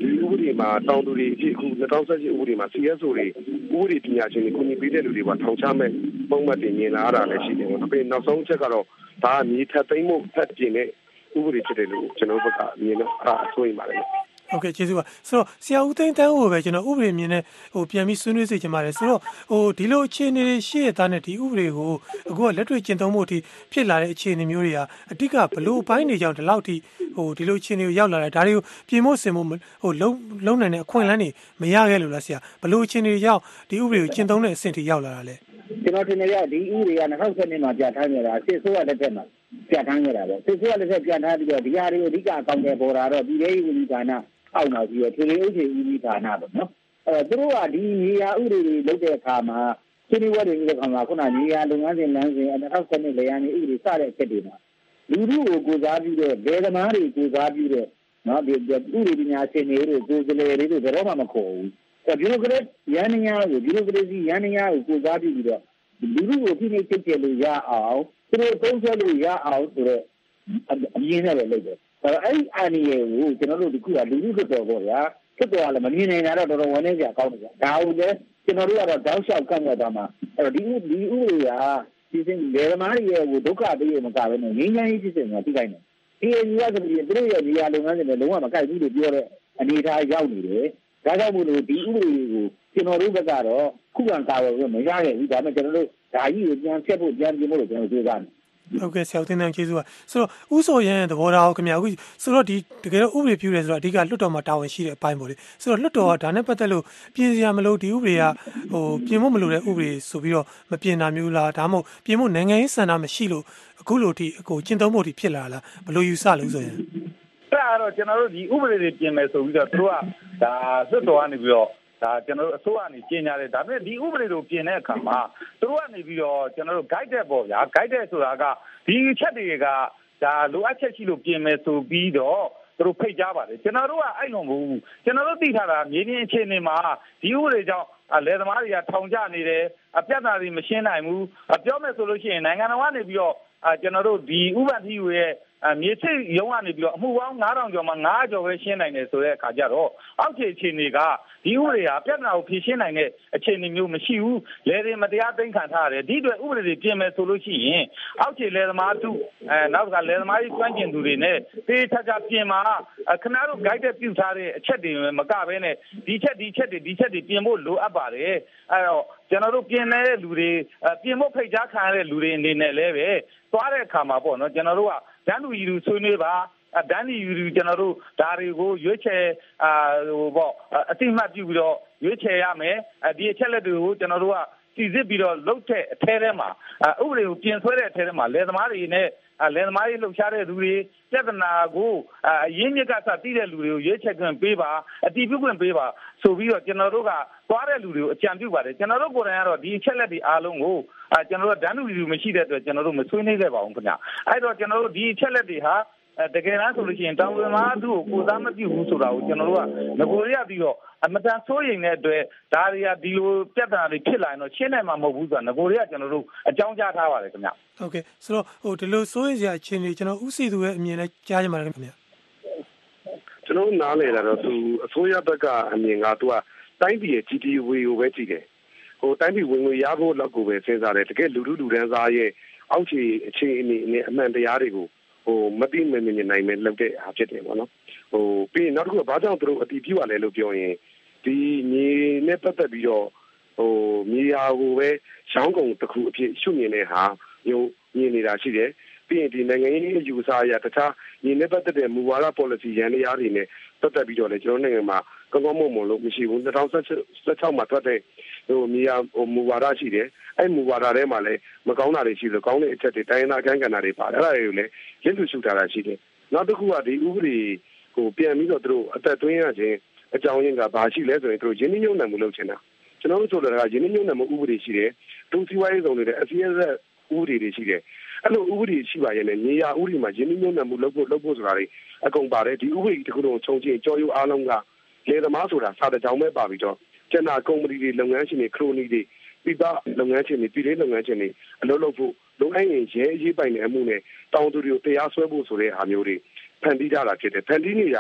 ဒီဥပဒေမှာတောင်းသူတွေအခု၂၀၁၈ဥပဒေမှာ C S O တွေဥပဒေပညာရှင်တွေကိုညီပေးတဲ့လူတွေကထောင်ချမဲ့ပုံမှန်တင်မြင်လာရတာလည်းရှိတယ်ပေါ့နော်ပြီးနောက်ဆုံးအချက်ကတော့ဒါကမြေထပ်သိမ်းမှုဖက်ပြင်တဲ့ဥပဒေဖြစ်တယ်လို့ကျွန်တော်ဘက်ကမြင်တော့အဲ့အဆိုရင်ပါတယ်โอเคကျေးဇူးပါဆိုတော့ဆရာဦးသိန်းတန်းကိုပဲကျွန်တော်ဥပဒေမြင်နဲ့ဟိုပြန်ပြီးဆွေးနွေးစေချင်ပါတယ်ဆိုတော့ဟိုဒီလိုအခြေအနေတွေရှိရတဲ့နဲ့ဒီဥပဒေကိုအခုကလက်တွေ့ကျင့်သုံးဖို့အထိဖြစ်လာတဲ့အခြေအနေမျိုးတွေဟာအတိကဘလို့အပိုင်းတွေကြောင့်ဒီလောက်ထိဟိုဒီလိုအခြေအနေကိုရောက်လာတယ်ဒါတွေကိုပြင်ဖို့ဆင်ဖို့ဟိုလုံးလုံးနိုင်တဲ့အခွင့်အလမ်းတွေမရခဲ့လို့လားဆရာဘလို့အခြေအနေတွေကြောင့်ဒီဥပဒေကိုကျင့်သုံးတဲ့အဆင့်ထိရောက်လာတာလဲကျွန်တော်ထင်တယ်ကဒီဥပဒေက၂၀၁၂မှာပြဋ္ဌာန်းခဲ့တာစစ်ဆိုးရတဲ့တက်မှာပြဋ္ဌာန်းခဲ့တာပေါ့စစ်ဆိုးရတဲ့တက်ပြဋ္ဌာန်းပြီးတော့ဒီဟာတွေကိုအဓိကအကောင့်တွေပေါ်လာတော့ပြည်ထောင်စုဝန်ကြီးဌာနအောက်မှာပြီးတော့ထွေထွေအုပ်ချုပ်ရေးဦးစီးဌာနပေါ့နော်အဲသူတို့ကဒီနေရာဥပဒေတွေလုပ်တဲ့အခါမှာဆွေးနွေးပွဲတွေလုပ်တဲ့အခါမှာခုနနေရာလုပ်ငန်းစဉ်လမ်းစဉ်၂၀၁၂လေယာဉ်ဥပဒေစတဲ့အချက်တွေမှာလူထုကိုကိုစားပြုတဲ့ဒေသမားတွေကိုစားပြုတဲ့နော်ဒီဥပဒေပညာရှင်တွေကိုကိုယ်စားလှယ်တွေကိုဘယ်တော့မှမခေါ်ဘူးအဲဗျူရိုကရက်ရန်ညာကိုဗျူရိုကရေစီရန်ညာကိုကိုစားပြုပြီးတော့လူထုကိုဖိနှိပ်ချက်ချက်လို့ရအောင်သူတို့သုံးချက်လို့ရအောင်ဆိုတော့အမြင်နဲ့ပဲလုပ်တယ်အဲ့ဒီအန်ရီကိုကျွန်တော်တို့ဒီခုကလူလူတော်ပေါ့ဗျာဖြစ်တော်လည်းမမြင်နိုင်တာတော့တော်တော်ဝမ်းနည်းစရာကောင်းတယ်ဗျာဒါဟုတ်လေကျွန်တော်တို့ကတော့တောက်လျှောက်ကန့်ကွက်သွားမှာအဲ့တော့ဒီဒီဥပဒေကဒီစင်လေသမားတွေရဲ့ဒုက္ခပေးရမကဘဲနဲ့ငြိမ်းချမ်းရေးဖြစ်စဉ်ကပြီးတိုင်းတယ်ဒီအကြီးကဆိုပြီးသူတို့ရဲ့နေရာလုပ်ငန်းတွေလည်းလုံးဝမကိုက်ဘူးလို့ပြောတဲ့အနေအထားရောက်နေတယ်ဒါကြောင့်မို့လို့ဒီဥပဒေကိုကျွန်တော်တို့ဘက်ကတော့ခုခံကာဝယ်လို့မရခဲ့ဘူးဒါပေမဲ့ကျွန်တော်တို့ဓာကြီးကိုပြန်ဖြတ်ဖို့ပြန်ပြင်ဖို့လို့ကျွန်တော်တို့ပြောကြတယ်ဟုတ်ကဲ့ဆရာဦးတင်တန်းကျေးဇူးပါဆိုတော့ဥဆိုရန်သဘောထားကိုခင်ဗျာအခုဆိုတော့ဒီတကယ်တော့ဥပဒေပြုတယ်ဆိုတော့အဓိကလွှတ်တော်မှာတာဝန်ရှိတဲ့အပိုင်းပေါ့လေဆိုတော့လွှတ်တော်ကဒါနဲ့ပတ်သက်လို့ပြင်စရာမလိုဒီဥပဒေကဟိုပြင်ဖို့မလိုတဲ့ဥပဒေဆိုပြီးတော့မပြင်တာမျိုးလားဒါမှမဟုတ်ပြင်ဖို့နိုင်ငံရေးစံတာမရှိလို့အခုလိုဒီအခုကျင့်သုံးဖို့ဒီဖြစ်လာလားဘယ်လိုယူဆလို့ဆိုရင်အဲ့တော့ကျွန်တော်တို့ဒီဥပဒေတွေပြင်မယ်ဆိုပြီးတော့သူတို့ကဒါလွှတ်တော်ကနေပြီးတော့ဒါကျွန်တော်တို့အစိုးရကနေကျင်းရတယ်ဒါပေမဲ့ဒီဥပဒေကိုပြင်တဲ့အခါမှာသူတို့ကနေပြီးတော့ကျွန်တော်တို့ guide ပေါ့ဗျာ guide ဆိုတာကဒီချက်တွေကဒါလိုအပ်ချက်ရှိလို့ပြင်မယ်ဆိုပြီးတော့သူတို့ဖိတ်ကြားပါတယ်ကျွန်တော်တို့ကအဲ့လိုမဟုတ်ဘူးကျွန်တော်တို့သိထားတာမြေပြင်အခြေအနေမှာဒီဥပဒေကြောင့်လယ်သမားတွေကထောင်ကျနေတယ်အပြတ်သားတွေမရှင်းနိုင်ဘူးပြောမယ်ဆိုလို့ရှိရင်နိုင်ငံတော်ကနေပြီးတော့ကျွန်တော်တို့ဒီဥပဒေရဲ့မြေစိတ်ရုံးကနေပြီးတော့အမှုပေါင်းnine thousandကျော်မှာnine hundredကျော်ပဲရှင်းနိုင်တယ်ဆိုတဲ့အခါကျတော့အောက်ခြေအခြေအနေကဒီဥပဒေဟာပြဿနာကိုဖြေရှင်းနိုင်တဲ့အခြေအနေမျိုးမရှိဘူးလယ်တွေမတရားသိမ်းခံထားရတယ်ဒီအတွက်ဥပဒေတွေပြင်မယ်ဆိုလို့ရှိရင်အောက်ခြေလယ်သမားသူအဲနောက်ကလယ်သမားကြီးကျွမ်းကျင်သူတွေနဲ့တေးထကြပြင်မှာခဏတို့ guide ပြုထားတဲ့အချက်တွေမကဘဲနဲ့ဒီချက်ဒီချက်တွေဒီချက်တွေပြင်ဖို့လိုအပ်ပါတယ်အဲတော့ကျွန်တော်တို့ပြင်နေတဲ့လူတွေပြင်ဖို့ဖိတ်ကြားခံရတဲ့လူတွေအနေနဲ့လည်းပဲသွားတဲ့အခါမှာပေါ့နော်ကျွန်တော်တို့ကဒန်းလူကြီးလူဆွေးနွေးပါဒန်းလူကြီးလူကျွန်တော်တို့ဒါတွေကိုရွေးချယ်အာဟိုပေါ့အတိအမှတ်ပြုပြီးတော့ရွေးချယ်ရမယ်ဒီအချက်လက်တွေကိုကျွန်တော်တို့ကစီစစ်ပြီးတော့လုတ်တဲ့အထဲထဲမှာဥပဒေကိုပြင်ဆွဲတဲ့အထဲထဲမှာလယ်သမားတွေနဲ့လယ်သမားတွေလှုပ်ရှားတဲ့လူတွေပြဿနာကိုအရင်းမြစ်ကစတည်တဲ့လူတွေကိုရွေးချယ်ခွင့်ပေးပါအတည်ပြုခွင့်ပေးပါဆိုပြီးတော့ကျွန်တော်တို့ကသွားတဲ့လူတွေကိုအကြံပြုပါတယ်ကျွန်တော်တို့ကိုယ်တိုင်ကတော့ဒီအချက်လက်တွေအားလုံးကိုအဲကျွန်တော်တို့ဒန်းလူလူမရှိတဲ့အတွက်ကျွန်တော်တို့မဆွေးနွေးခဲ့ပါဘူးခင်ဗျအဲ့တော့ကျွန်တော်တို့ဒီအချက်လက်တွေဟာတကယ်တမ်းဆိုလို့ရှိရင်တောင်ဝင်မှာသူ့ကိုကိုစားမပြုဘူးဆိုတာကိုကျွန်တော်တို့ကငကိုရရပြီးတော့အမတန်စိုးရိမ်တဲ့အတွက်ဒါတွေကဒီလိုပြဿနာတွေဖြစ်လာရင်တော့ရှင်းနိုင်မှာမဟုတ်ဘူးဆိုတာငကိုရရကျွန်တော်တို့အကြောင်းကြားထားပါတယ်ခင်ဗျဟုတ်ကဲ့ဆိုတော့ဟိုဒီလိုစိုးရိမ်စရာအခြေအနေကျွန်တော်ဥစီသူရဲ့အမြင်နဲ့ကြားကြမှာခင်ဗျကျွန်တော်နားလေတာတော့သူအစိုးရဘက်ကအမြင်ကသူကတိုင်းပြည်ရဲ့ G D P ကိုပဲကြည့်တယ်ဟိုတိုင်းပြည်ဝင်ငွေရဖို့လောက်ကိုပဲစဉ်းစားတယ်တကယ်လူလူလူတန်းစားရဲ့အောက်ခြေအခြေအနေနဲ့အမှန်တရားတွေကိုဟိုမသိမမြင်နိုင်မဲ့လုပ်တဲ့အားဖြစ်တယ်ပေါ့နော်ဟိုပြီးနောက်တစ်ခုကဘာကြောင့်သူတို့အတီးပြရလဲလို့ပြောရင်ဒီမြေနဲ့ပတ်သက်ပြီးတော့ဟိုမြေယာကိုပဲရောင်းကုန်တစ်ခုအဖြစ်ရှုမြင်တဲ့ဟာမျိုးမြင်နေတာရှိတယ်ပြီးရင်ဒီနိုင်ငံရေးအယူအဆအရတခြားမြေနဲ့ပတ်သက်တဲ့မူဝါဒ policy ရန်တရားတွေနဲ့ပတ်သက်ပြီးတော့လည်းကျွန်တော်နိုင်ငံမှာကောင်းကောင်းမွန်မွန်လို့မရှိဘူး၂၀၁၆မှာထွက်တဲ့ဟိုမြေယာဟိုမူဝါဒရှိတယ်အဲ့မူဝါဒထဲမှာလည်းမကောင်းတာတွေရှိလို့ကောင်းတဲ့အချက်တွေတိုင်းနာအခန်းကဏ္ဍတွေပါတယ်အဲ့ဒါတွေကိုလည်းရင်းသူရှုထားတာရှိတယ်နောက်တစ်ခုကဒီဥပဒေဟိုပြန်ပြီးတော့သူတို့အသက်သွင်းရခြင်းအကြောင်းရင်းကဘာရှိလဲဆိုရင်သူတို့ရင်းနှီးမြှုပ်နှံမှုလုပ်ချင်တာကျွန်တော်တို့ဆိုတော့ရင်းနှီးမြှုပ်နှံမှုဥပဒေရှိတယ်ဒုစီဝိုင်းဆောင်တွေအစီအဆက်ဥပဒေတွေရှိတယ်အဲ့လိုဥပဒေရှိပါရဲ့နဲ့မြေယာဥပဒေမှာရင်းနှီးမြှုပ်နှံမှုလုပ်ဖို့လုပ်ဖို့ဆိုတာတွေအကုန်ပါတယ်ဒီဥပဒေတစ်ခုလုံးခြုံချင်းကြောရိုးအားလုံးကလေသမားဆိုတာစာတကြောင်ပဲပါပြီးတော့ကျန်တာကုမ္ပဏီတွေလုပ်ငန်းရှင်တွေခရိုနီတွေပြည်ပလုပ်ငန်းရှင်တွေပြည်လေးလုပ်ငန်းရှင်တွေအလုပ်လုပ်ဖို့လုပ်အပ်ရင်ရဲရေးပိုင်တဲ့အမှုနဲ့တောင်းသူတွေကိုတရားစွဲဖို့ဆိုတဲ့အားမျိုးတွေဖန်တီးကြတာဖြစ်တယ်ဖန်တီးနေတာဟ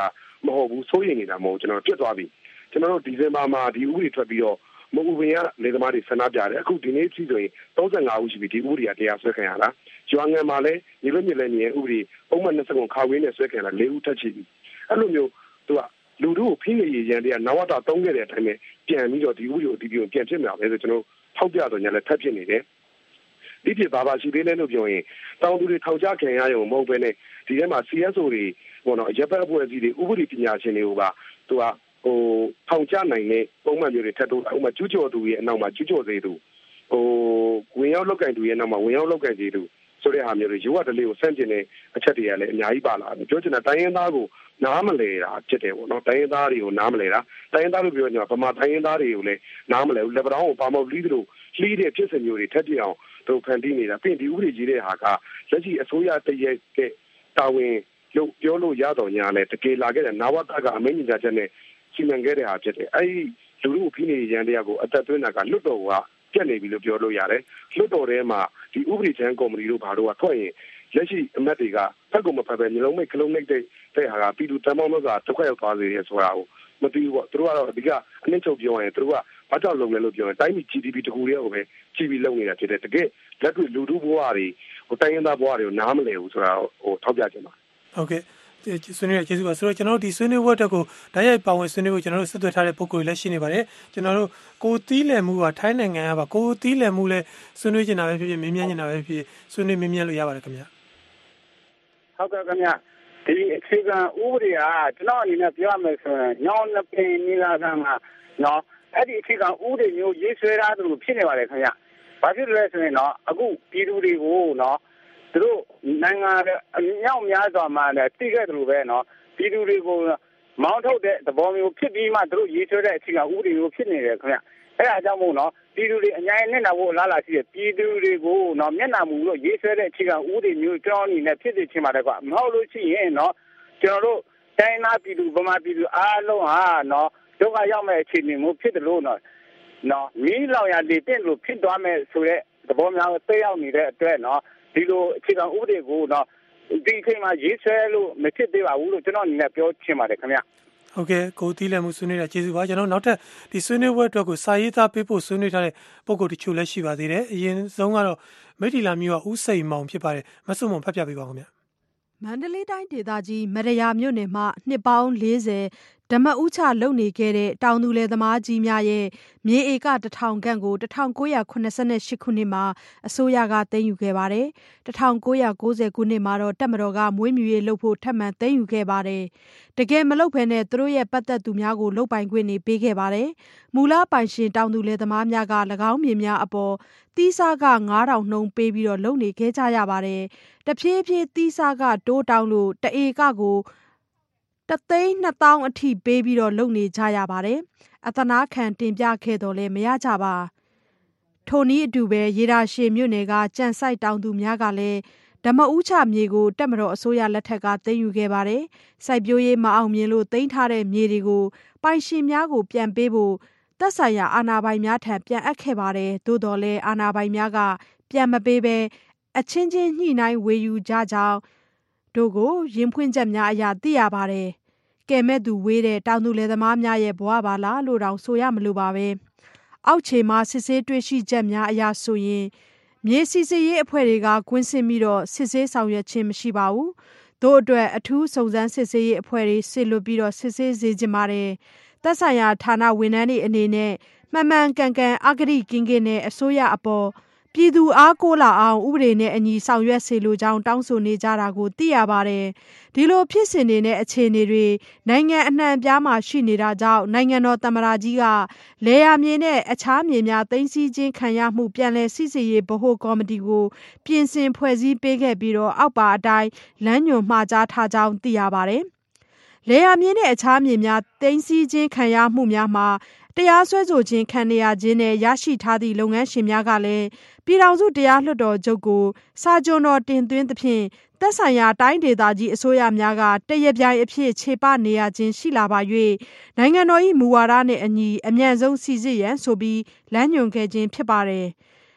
မဟုတ်ဘူးစိုးရိမ်နေတာမဟုတ်ကျွန်တော်ပြတ်သွားပြီကျွန်တော်တို့ဒီဇင်ဘာမှာဒီဥပဒေထွက်ပြီးတော့မဥပဒေရလေသမားတွေဆန္ဒပြတယ်အခုဒီနေ့အထိဆိုရင်သုံးဆယ်ငါဦးရှိပြီဒီဥပဒေကတရားစွဲခံရတာကျွမ်းငံမှာလည်းညီလိုညီလဲညီဥပဒေပုံမှန်နှစ်စက္ကန့်ခါဝေးနဲ့စွဲခံလာ၄ဦးထက်ချီပြီအဲ့လိုမျိုးသူကလူတို့ကိုဖိနေရရန်တွေကနဝတာသုံးခဲ့တဲ့အတိုင်းပဲပြန်ပြီးတော့ဒီဥပဒေကိုဒီပြီးပြန်ဖြစ်မှာပဲဆိုကျွန်တော်ထောက်ပြတော့ညာလည်းထပ်ဖြစ်နေတယ်ဒီဖြစ်ဘာဘာရှိသေးလဲလို့ပြောရင်တောင်သူတွေထောက်ကြခံရရုံမဟုတ်ပဲနဲ့ဒီထဲမှာ C S O တွေဘောနော်ရပ်ဘက်အဖွဲ့အစည်းတွေဥပဒေပညာရှင်တွေကသူကဟိုထောင်ချနိုင်တဲ့ပုံမှန်မျိုးတွေထပ်တော့ဥပမာကျူးကျော်သူရဲ့အနောက်မှာကျူးကျော်သေးသူဟိုဝင်ရောက်လောက်ကင်သူရဲ့နောက်မှာဝင်ရောက်လောက်ကင်သေးသူဆိုတဲ့ဟာမျိုးတွေရိုးရတလေးကိုဆန့်ကျင်တဲ့အချက်တွေကလည်းအများကြီးပါလာတယ်ပြောချင်တာတိုင်းရင်းသားကိုနားမလဲတာဖြစ်တယ်ပေါ့နော်တိုင်းရင်းသားတွေကိုနားမလဲတာတိုင်းရင်းသားလို့ပြောကြမှာဗမာတိုင်းရင်းသားတွေကိုလည်းနားမလဲဘူးလက်ပတောင်းကိုပါမောက်လီးသလိုလှီးတဲ့ဖြစ်စဉ်မျိုးတွေထပ်ပြအောင်တို့ဖန်တီးနေတာပြင်ဒီဥပဒေကြီးတဲ့ဟာကလက်ရှိအစိုးရတရက်ကတာဝန်လို့ပြောလို့ရတော့ညာလဲတကယ်လာခဲ့တဲ့နာဝတကအမင်းကြီးချက်နဲ့စီမံခဲ့တဲ့ဟာဖြစ်တယ်အဲ့ဒီလူလူဖိနေရန်တရားကိုအသက်သွင်းတာကလွတ်တော်ကပြက်နေပြီလို့ပြောလို့ရတယ်လွတ်တော်ထဲမှာဒီဥပဒေချမ်းကော်မတီတို့ဘာတို့ကထွက်ရင်လက်ရှိအမတ်တွေကဖက်ကုန်မဖက်ပဲမျိုးလုံးမိတ်ကလုံးမိတ်တဲ့ဟာကပြည်သူတမ်းပေါင်းလို့ဆိုတာတစ်ခွက်ရောက်သွားစေရဆိုတာကိုမသိဘူးပေါ့သူတို့ကတော့အဓိကအနှိမ့်ချုပ်ပြောရင်သူတို့ကဘာကြောင့်လုပ်လဲလို့ပြောရင်တိုင်းပြည် G D P တကူတည်းကိုပဲကြည့်ပြီးလုပ်နေတာဖြစ်တယ်တကယ်လက်တွေ့လူထုဘဝတွေဟိုတိုင်းရင်းသားဘဝတွေကိုနားမလည်ဘူးဆိုတာဟိုထောက်ပြချင်ပါဟုတ်ကဲ့ဆွေးနွေးရကျေးဇူးပါဆိုတော့ကျွန်တော်တို့ဒီဆွေးနွေးဝတ်တက်ကိုဓာတ်ရိုက်ပါဝင်ဆွေးနွေးဖို့ကျွန်တော်တို့ဆက်သွယ်ထားတဲ့ပုံကိုယ်လည်းရှိနေပါတယ်ကျွန်တော်တို့ကိုတီးလည်မှုကထိုင်းနိုင်ငံကပါကိုတီးလည်မှုလည်းဆွေးနွေးနေတာပဲဖြစ်ဖြစ်မြင်းမြန်းနေတာပဲဖြစ်ဆွေးနွေးမြင်းမြန်းလို့ရပါတယ်ခင်ဗျာဟုတ်ကဲ့ခင်ဗျာဒီအခြေခံဥပဒေကကျွန်တော်အနေနဲ့ပြောရမယ်ဆိုရင်ညောင်းနှစ်ပင်နီလာကမှာနော်အဲ့ဒီအခြေခံဥပဒေမျိုးရေးဆွဲထားသလိုဖြစ်နေပါတယ်ခင်ဗျာဘာဖြစ်လို့လဲဆိုရင်တော့အခုပြည်သူတွေကိုနော်သူတို့နိုင်ငံအမြောက်များစွာမှာလည်းတိခဲ့တယ်လို့ပဲနော်ပြည်သူတွေကိုမောင်းထုတ်တဲ့သဘောမျိုးဖြစ်ပြီးမှသူတို့ရေးဆွဲတဲ့အချိန်ကဥပဒေမျိုးဖြစ်နေတယ်ခင်ဗျအဲ့ဒါကြောင့်မို့နော်ပြည်သူတွေအများနဲ့နာဖို့လာလာရှိတယ်ပြည်သူတွေကိုနော်မျက်နှာမူလို့ရေးဆွဲတဲ့အချိန်ကဥပဒေမျိုးကြောင်းအနေနဲ့ဖြစ်နေချင်းပါတယ်ကွာမဟုတ်လို့ရှိရင်နော်ကျွန်တော်တို့တိုင်းသားပြည်သူဗမာပြည်သူအားလုံးဟာနော်ဒုက္ခရောက်မဲ့အခြေအနေမျိုးဖြစ်တယ်လို့နော်နော်မီးလောင်ရတဲ့တဲ့လို့ဖြစ်သွားမဲ့ဆိုတဲ့သဘောများသိရောက်နေတဲ့အတွက်နော်ဒီလိုအခြေခံဥပဒေကိုတော့ဒီအချိန်မှာရေးဆွဲလို့မဖြစ်သေးပါဘူးလို့ကျွန်တော်အနေနဲ့ပြောချင်ပါတယ်ခင်ဗျဟုတ်ကဲ့ကိုတီးလည်းမှုဆွေးနွေးတာကျေးဇူးပါကျွန်တော်နောက်ထပ်ဒီဆွေးနွေးပွဲအတွက်ကိုစာရေးသားပေးဖို့ဆွေးနွေးထားတဲ့ပုံကိုတချို့လည်းရှိပါသေးတယ်အရင်ဆုံးကတော့မိထီလာမျိုးကဦးစိန်မောင်ဖြစ်ပါတယ်မဆုမွန်ဖတ်ပြပေးပါဦးခင်ဗျမန္တလေးတိုင်းဒေသကြီးမရယာမြို့နယ်မှာနှစ်ပေါင်း၄၀ဓမ္မဥချလုပ်နေခဲ့တဲ့တောင်သူလယ်သမားကြီးများရဲ့မြေဧကတစ်ထောင်ခန့်ကို၁၉၇၈ခုနှစ်မှာအစိုးရကသိမ်းယူခဲ့ပါတယ်။၁၉၉၀ခုနှစ်မှာတော့တပ်မတော်ကမွေးမြူရေးလုပ်ဖို့ထပ်မံသိမ်းယူခဲ့ပါတယ်။တကယ်မလုပ်ဘဲနဲ့သူတို့ရဲ့ပတ်သက်သူများကိုလုပ်ပိုင်ခွင့်တွေပေးခဲ့ပါတယ်။မူလပိုင်ရှင်တောင်သူလယ်သမားများက၎င်းမြေများအပေါ်သီးစားခငါးထောင်နှုန်းပေးပြီးတော့လုပ်နေခဲ့ကြရပါတယ်။တဖြည်းဖြည်းသီးစားခတိုးတောင်းလို့တဧကကိုတသိန်းနှစ်သောင်းအထိပေးပြီးတော့လုပ်နေကြရပါတယ်။အသနာခံတင်ပြခဲ့တော့လည်းမရကြပါ။ထိုနည်းအတူပဲရေဒါရှည်မြို့နယ်ကကြံစိုက်တောင်သူများကလည်းဓမ္မဥချမြေကိုတပ်မတော်အစိုးရလက်ထက်ကသိမ်းယူခဲ့ပါတယ်။စိုက်ပျိုးရေးမအောင်မြင်လို့သိမ်းထားတဲ့မြေတွေကိုပိုင်ရှင်များကိုပြန်ပေးဖို့သက်ဆိုင်ရာအာဏာပိုင်များထံပြန်အပ်ခဲ့ပါတယ်။သို့တော်လည်းအာဏာပိုင်များကပြန်မပေးဘဲအချင်းချင်းညှိနှိုင်းဝေယူကြကြောင်းတို့ကိုရင်ဖွင့်ချက်များအရာသိရပါတယ်။ကဲမဲ့သူဝေးတဲ့တောင်သူလယ်သမားများရဲ့ဘဝပါလားလို့တောင်ဆိုရမလို့ပါပဲ။အောက်ခြေမှာစစ်ဆေးတွေ့ရှိချက်များအရာဆိုရင်မြေစီစစ်ရေးအဖွဲ့တွေကကွင်းဆင်းပြီးတော့စစ်ဆေးဆောင်ရွက်ခြင်းမရှိပါဘူး။တို့အတွက်အထူးစုံစမ်းစစ်ဆေးရေးအဖွဲ့တွေဆစ်လွတ်ပြီးတော့စစ်ဆေးစေချင်ပါတယ်။သက်ဆိုင်ရာဌာနဝန်ထမ်းတွေအနေနဲ့မှန်မှန်ကန်ကန်အဂတိကင်းကင်းနဲ့အစိုးရအပေါ်ပြည်သူအားကိုးလာအောင်ဥပဒေနဲ့အညီဆောင်ရွက်စေလိုကြောင်းတောင်းဆိုနေကြတာကိုသိရပါတယ်။ဒီလိုဖြစ်စဉ်တွေနဲ့အခြေအနေတွေနိုင်ငံအနှံ့အပြားမှာရှိနေတာကြောင့်နိုင်ငံတော်သမ္မတကြီးကလယ်ယာမြေနဲ့အခြားမြေများသိမ်းဆည်းခြင်းခံရမှုပြန်လည်စိစစ်ရေးဗဟိုကော်မတီကိုပြင်ဆင်ဖွဲ့စည်းပေးခဲ့ပြီးတော့အောက်ပါအတိုင်းလမ်းညွှန်မှာကြားထားကြောင်းသိရပါတယ်။လယ်ယာမြေနဲ့အခြားမြေများသိမ်းဆည်းခြင်းခံရမှုများမှာတရားစွဲဆိုခြင်းခံရခြင်းနဲ့ရရှိထားသည့်လုပ်ငန်းရှင်များကလည်းပြည်ထောင်စုတရားလွှတ်တော်ချုပ်ကိုစာကြွတော်တင်သွင်းသဖြင့်သက်ဆိုင်ရာတိုင်းဒေသကြီးအစိုးရများကတရပြိုင်အဖြစ်ခြေပနေရခြင်းရှိလာပါ၍နိုင်ငံတော်၏မူဝါဒနှင့်အညီအမြန်ဆုံးစီစစ်ရန်ဆိုပြီးလမ်းညွှန်ခဲ့ခြင်းဖြစ်ပါတယ်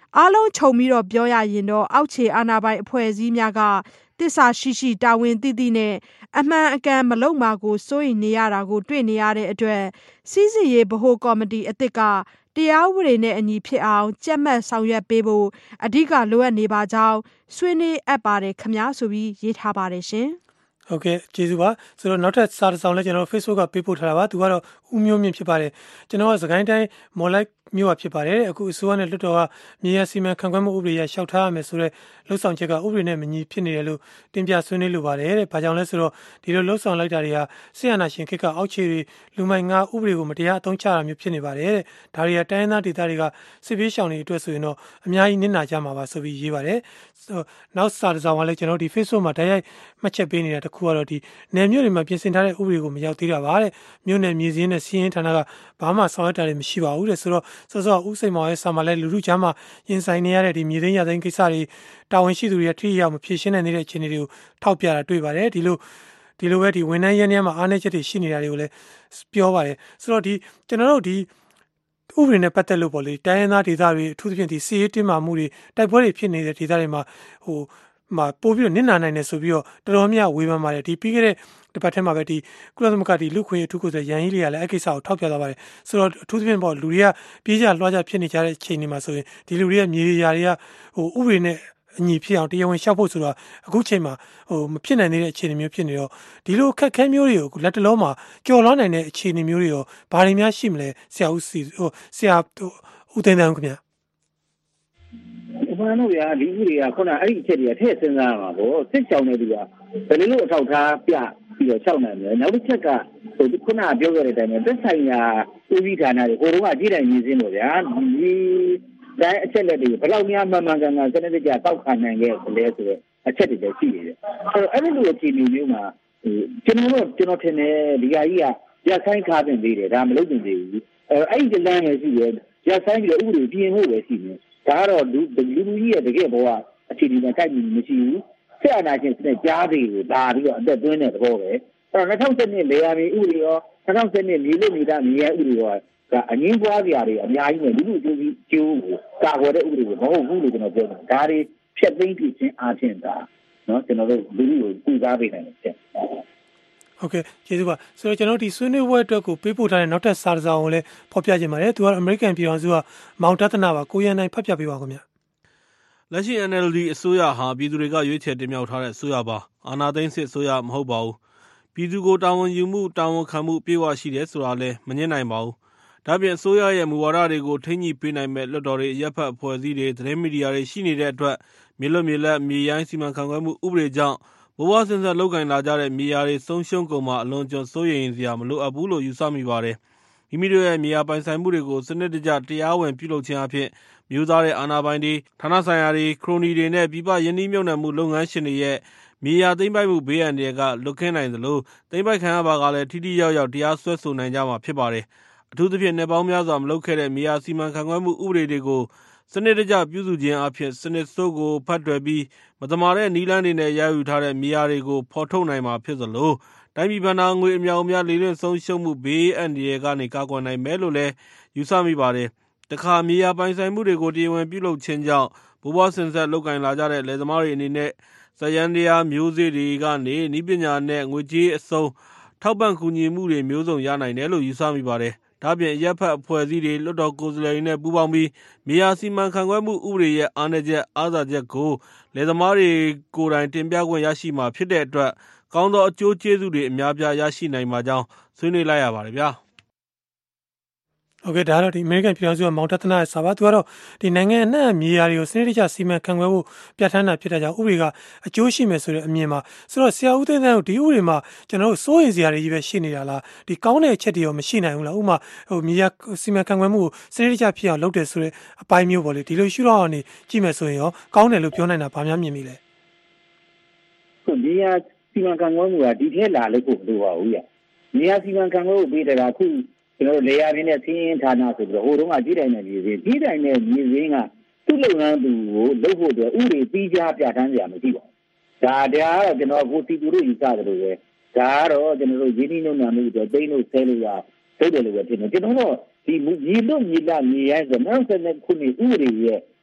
အားလုံးခြုံပြီးတော့ပြောရရင်တော့အောက်ခြေအာဏာပိုင်အဖွဲ့အစည်းများကသစ္စာရှိရှိတာဝန်သိသိနဲ့အမှန်အကန်မလုပ်မှာကိုစိုးရိမ်နေရတာကိုတွေ့နေရတဲ့အတွက်စီးစီရေးဗဟိုကော်မတီအသစ်ကတရားဥပဒေနဲ့အညီဖြစ်အောင်ကြက်မှတ်ဆောင်ရွက်ပေးဖို့အဓိကလိုအပ်နေပါကြောင်းဆွေးနွေးအပ်ပါတယ်ခမများဆိုပြီးရေးထားပါတယ်ရှင်ဟုတ်ကဲ့ကျေးဇူးပါဆိုတော့နောက်ထပ်စာတစ်စောင်လည်းကျွန်တော် Facebook ကပေးပို့ထားတာပါသူကတော့ဦးမျိုးမြင့်ဖြစ်ပါတယ်ကျွန်တော်ကစကိုင်းတိုင်းမော်လိုက်မြို့ကဖြစ်ပါတယ်အခုအစိုးရနဲ့လွှတ်တော်ကမြေယာစီမံခန့်ခွဲမှုဥပဒေရရှောက်ထားရမယ်ဆိုတော့လှုပ်ဆောင်ချက်ကဥပဒေနဲ့မညီဖြစ်နေတယ်လို့တင်ပြဆွေးနွေးလိုပါတယ်တဲ့ဘာကြောင့်လဲဆိုတော့ဒီလိုလှုပ်ဆောင်လိုက်တာတွေကဆီယနာရှင်ခေတ်ကအောက်ခြေတွေလူမိုင်ငါဥပဒေကိုမတရားအသုံးချတာမျိုးဖြစ်နေပါတယ်တဲ့ဒါတွေကတိုင်းရင်းသားဒေသတွေကစစ်ပေးရှောင်တွေအတွက်ဆိုရင်တော့အများကြီးနစ်နာကြမှာပါဆိုပြီးရေးပါတယ်နောက်စာတစ်စောင်ကလည်းကျွန်တော်ဒီ Facebook မှာတိုက်ရိုက်မှတ်ချက်ပေးနေတာတခုကတော့ဒီနယ်မြို့တွေမှာပြင်ဆင်ထားတဲ့ဥပဒေကိုမရောက်သေးတာပါတဲ့မြို့နယ်မြေစင်းနဲ့စီးရင်ဌာနကဘာမှဆောင်ရွက်တာတွေမရှိပါဘူးတဲ့ဆိုတော့စောစောဦးစိန်မောင်ရဲ့စာမှာလဲလူလူချမ်းမှာရင်ဆိုင်နေရတဲ့ဒီမြေသိမ်းရသိမ်းကိစ္စတွေတာဝန်ရှိသူတွေထိရောက်မဖြေရှင်းနိုင်တဲ့အခြေအနေတွေကိုထောက်ပြတာတွေ့ပါတယ်ဒီလိုဒီလိုပဲဒီဝန်ထမ်းရင်းနှီးမှာအားနည်းချက်တွေရှိနေတာတွေကိုလည်းပြောပါတယ်ဆိုတော့ဒီကျွန်တော်တို့ဒီဥပဒေနဲ့ပတ်သက်လို့ပေါ့လေတိုင်းရင်းသားဒေသတွေအထူးသဖြင့်ဒီစီးရေးတင်းမာမှုတွေတိုက်ပွဲတွေဖြစ်နေတဲ့ဒေသတွေမှာဟိုမှာပို့ပြီးတော့နစ်နာနိုင်တယ်ဆိုပြီးတော့တော်တော်များဝေဖန်ပါတယ်ဒီပြီးခဲ့တဲ့ဒီပတ်ထဲမှာပဲဒီကုလသမဂ္ဂဒီလူခွင့်အထူးကိုယ်စားရန်ကြီးလေးကလည်းအကိစ္စကိုထောက်ပြသွားပါတယ်ဆိုတော့အထူးသဖြင့်ပေါ့လူတွေကပြေးကြလွှားကြဖြစ်နေကြတဲ့အချိန်တွေမှာဆိုရင်ဒီလူတွေကမြေယာတွေကဟိုဥပဒေနဲ့အညီဖြစ်အောင်တရားဝင်ရှောက်ဖို့ဆိုတော့အခုချိန်မှာဟိုမဖြစ်နိုင်တဲ့အခြေအနေမျိုးဖြစ်နေတော့ဒီလိုခက်ခဲမျိုးတွေကိုလက်တလုံးမှာကြော်လွှားနိုင်တဲ့အခြေအနေမျိုးတွေရောဘာတွေများရှိမလဲဆရာဦးစီဟိုဆရာဦးသိန်းတန်းခင်ဗျာဘာလို့ရဒီဥတွေကခုနအဲ့ဒီအချက်တွေကထည့်စဉ်းစားရမှာပေါ့စစ်ချောင်းတဲ့လူကဘယ်လိုလုပ်အထောက်ထားပြပြီးတော့ချောက်နိုင်လဲနောက်တစ်ချက်ကဟိုခုနပြောခဲ့တဲ့အတိုင်းပဲသက်ဆိုင်ရာဦးစီးဌာနတွေဟိုတုန်းကကြီးတိုင်းရင်းစင်းလို့ဗျာဒီတိုင်းအချက်လက်တွေဘယ်လောက်များမှန်မှန်ကန်ကန်စနစ်တကျတောက်ခံနိုင်ခဲ့လဲဆိုတော့အချက်တွေလည်းရှိနေတယ်အဲ့တော့အဲ့ဒီလိုအခြေအနေမျိုးမှာကျွန်တော်တို့ကျွန်တော်ထင်တယ်ဒီဟာကြီးကရက်ဆိုင်ခါတင်သေးတယ်ဒါမလုပ်တင်သေးဘူးအဲ့ဒီလမ်းပဲရှိတယ်ရက်ဆိုင်ပြီးတော့ဥပဒေပြင်ဖို့ပဲရှိတယ်ဒါကတော့လူလူကြီးရဲ့တကယ်ဘောကအခြေအနေနဲ့တိုက်ပြီးမရှိဘူးဆက်အနာချင်းစတဲ့ကြားတွေကိုဒါပြီးတော့အသက်သွင်းတဲ့သဘောပဲအဲ့တော့၂၀၁၂လေယာဉ်ဥပဒေရော၂၀၁၂မြေလို့နေတာမြေရဥပဒေရောကအငင်းပွားကြရတယ်အများကြီးနဲ့လူလူကျိုးကြီးကျိုးကိုကာကွယ်တဲ့ဥပဒေကိုမဟုတ်ဘူးလို့ကျွန်တော်ပြောတယ်ဒါတွေဖြတ်သိမ်းပြခြင်းအားဖြင့်ဒါနော်ကျွန်တော်တို့လူလူကိုကုစားပေးနိုင်တယ်ဟုတ်ကဲ့ကျေးဇူးပါဆိုတော့ကျွန်တော်ဒီဆွေးနွေးပွဲအတွက်ကိုပေးပို့ထားတဲ့နောက်ထပ်စာတစ်စောင်ကိုလည်းဖော်ပြခြင်းပါတယ်သူကတော့ American ပြည်တော်စုကမောင်တသနာပါကိုရန်နိုင်ဖတ်ပြပေးပါခင်ဗျလက်ရှိ N L D အစိုးရဟာပြည်သူတွေကရွေးချယ်တင်မြှောက်ထားတဲ့အစိုးရပါအာဏာသိမ်းစစ်အစိုးရမဟုတ်ပါဘူးပြည်သူကိုတာဝန်ယူမှုတာဝန်ခံမှုပြေဝရှိတယ်ဆိုတာလည်းမငြင်းနိုင်ပါဘူးဒါပြင်အစိုးရရဲ့မူဝါဒတွေကိုထိန်းညှိပေးနိုင်မဲ့လွှတ်တော်တွေရပ်ဖက်အဖွဲ့အစည်းတွေသတင်းမီဒီယာတွေရှိနေတဲ့အတွက်မြေလွတ်မြေလက်မြေရိုင်းစီမံခန့်ခွဲမှုဥပဒေကြောင့်ဘဝစဉ်ဆက်လောက်ကင်လာကြတဲ့မြေယာတွေဆုံးရှုံးကုန်မှာအလွန်ကျွံစိုးရိမ်စရာမလိုအပ်ဘူးလို့ယူဆမိပါတယ်။မိမိတို့ရဲ့မြေယာပိုင်ဆိုင်မှုတွေကိုစနစ်တကျတရားဝင်ပြုလုပ်ခြင်းအဖြစ်မျိုးသားတဲ့အာဏာပိုင်တွေဌာနဆိုင်ရာတွေခရိုနီတွေနဲ့ပြည်ပယင်းနှီးမြှုပ်နှံမှုလုပ်ငန်းရှင်တွေရဲ့မြေယာသိမ်းပိုက်မှုဘေးအန္တရာယ်ကလွတ်ကင်းနိုင်သလိုသိမ်းပိုက်ခံရပါကလည်းထိထိရောက်ရောက်တရားစွဲဆိုနိုင်ကြမှာဖြစ်ပါတယ်။အထူးသဖြင့်နေပေါင်းများစွာမလုပ်ခဲ့တဲ့မြေယာစီမံခန့်ခွဲမှုဥပဒေတွေကိုစနစ်တကျပြုစုခြင်းအဖြစ်စနစ်စိုးကိုဖတ်တွယ်ပြီးမတမာတဲ့နီလန်းတွေနဲ့ရယူထားတဲ့မြေယာတွေကိုဖော်ထုတ်နိုင်မှာဖြစ်သလိုတိုင်းပြည်ဗန္ဒာငွေအမြောက်အများလေးလွင့်ဆုံးရှုံးမှုဘေးအန္တရာယ်ကနေကာကွယ်နိုင်မယ်လို့လည်းယူဆမိပါတယ်။တခါမြေယာပိုင်ဆိုင်မှုတွေကိုတရားဝင်ပြုလုပ်ခြင်းကြောင့်ဘိုးဘွားစင်ဆက်လောက်ကင်လာကြတဲ့လယ်သမားတွေအနေနဲ့စရန်တရားမျိုးစေ့တွေကနေဤပညာနဲ့ငွေကြေးအစုံထောက်ပံ့ကူညီမှုတွေမျိုးစုံရနိုင်တယ်လို့ယူဆမိပါတယ်။ဒါပြင်ရပ်ဖက်အဖွဲ့အစည်းတွေလွှတ်တော်ကိုယ်စားလှယ်တွေနဲ့ပူးပေါင်းပြီးမြေယာစီမံခန့်ခွဲမှုဥပဒေရဲ့အားနည်းချက်အားသာချက်ကိုလယ်သမားတွေကိုယ်တိုင်တင်ပြခွင့်ရရှိမှာဖြစ်တဲ့အတွက်ကောင်းသောအကျိုးကျေးဇူးတွေအများပြားရရှိနိုင်မှာကြောင်းဆွေးနွေးလိုက်ရပါတယ်ဗျာ။ဟုတ်ကဲ့ဒါတော့ဒီ American ပြည်တော်စုကမောင်တသနာရဲ့စာပါသူကတော့ဒီနိုင်ငံအနှံ့မြေယာတွေကိုစနစ်တကျစီမံခန့်ခွဲဖို့ပြဋ္ဌာန်းတာဖြစ်တဲ့ကြောင့်ဥပဒေကအကျိုးရှိမယ်ဆိုတဲ့အမြင်မှာဆိုတော့ဆရာဦးသိန်းသန်းတို့ဒီဥပဒေမှာကျွန်တော်တို့စိုးရိမ်စရာတွေကြီးပဲရှိနေတာလားဒီကောင်းတဲ့အချက်တွေရောမရှိနိုင်ဘူးလားဥပမာဟိုမြေယာစီမံခန့်ခွဲမှုကိုစနစ်တကျဖြစ်အောင်လုပ်တယ်ဆိုတဲ့အပိုင်းမျိုးပေါ့လေဒီလိုရှုထောင့်ကနေကြည့်မယ်ဆိုရင်ရောကောင်းတယ်လို့ပြောနိုင်တာဗာများမြင်မိလဲဟုတ်မြေယာစီမံခန့်ခွဲမှုကဒီထဲလာလို့ကိုမလိုပါဘူးရမြေယာစီမံခန့်ခွဲဖို့ပေးတယ်ကအခုကျွန်တော်လေယာဉ်နဲ့စီးရင်ဌာနဆိုပြီးတော့ဟိုတုန်းကကြီးတိုင်းနဲ့ပြည်စင်းကြီးတိုင်းနဲ့ပြည်စင်းကသူ့လုပ်ငန်းသူကိုလုပ်ဖို့အတွက်ဥပဒေပြီးကြားပြဋ္ဌာန်းကြရမရှိပါဘူးဒါတရားကတော့ကျွန်တော်ကိုတီတူတို့ယူဆတယ်လို့ပဲဒါကတော့ကျွန်တော်တို့ရင်းနှီးနှုန်းနှံမှုတွေတိန်းလို့ဆဲလို့ရလုပ်တယ်လို့ပဲဖြစ်နေကျွန်တော်တို့ဒီမြေလွတ်မြေလာမြေရိုင်းဆိုတော့နောက်ဆက်ခုနှစ်ဥပဒေရဲ့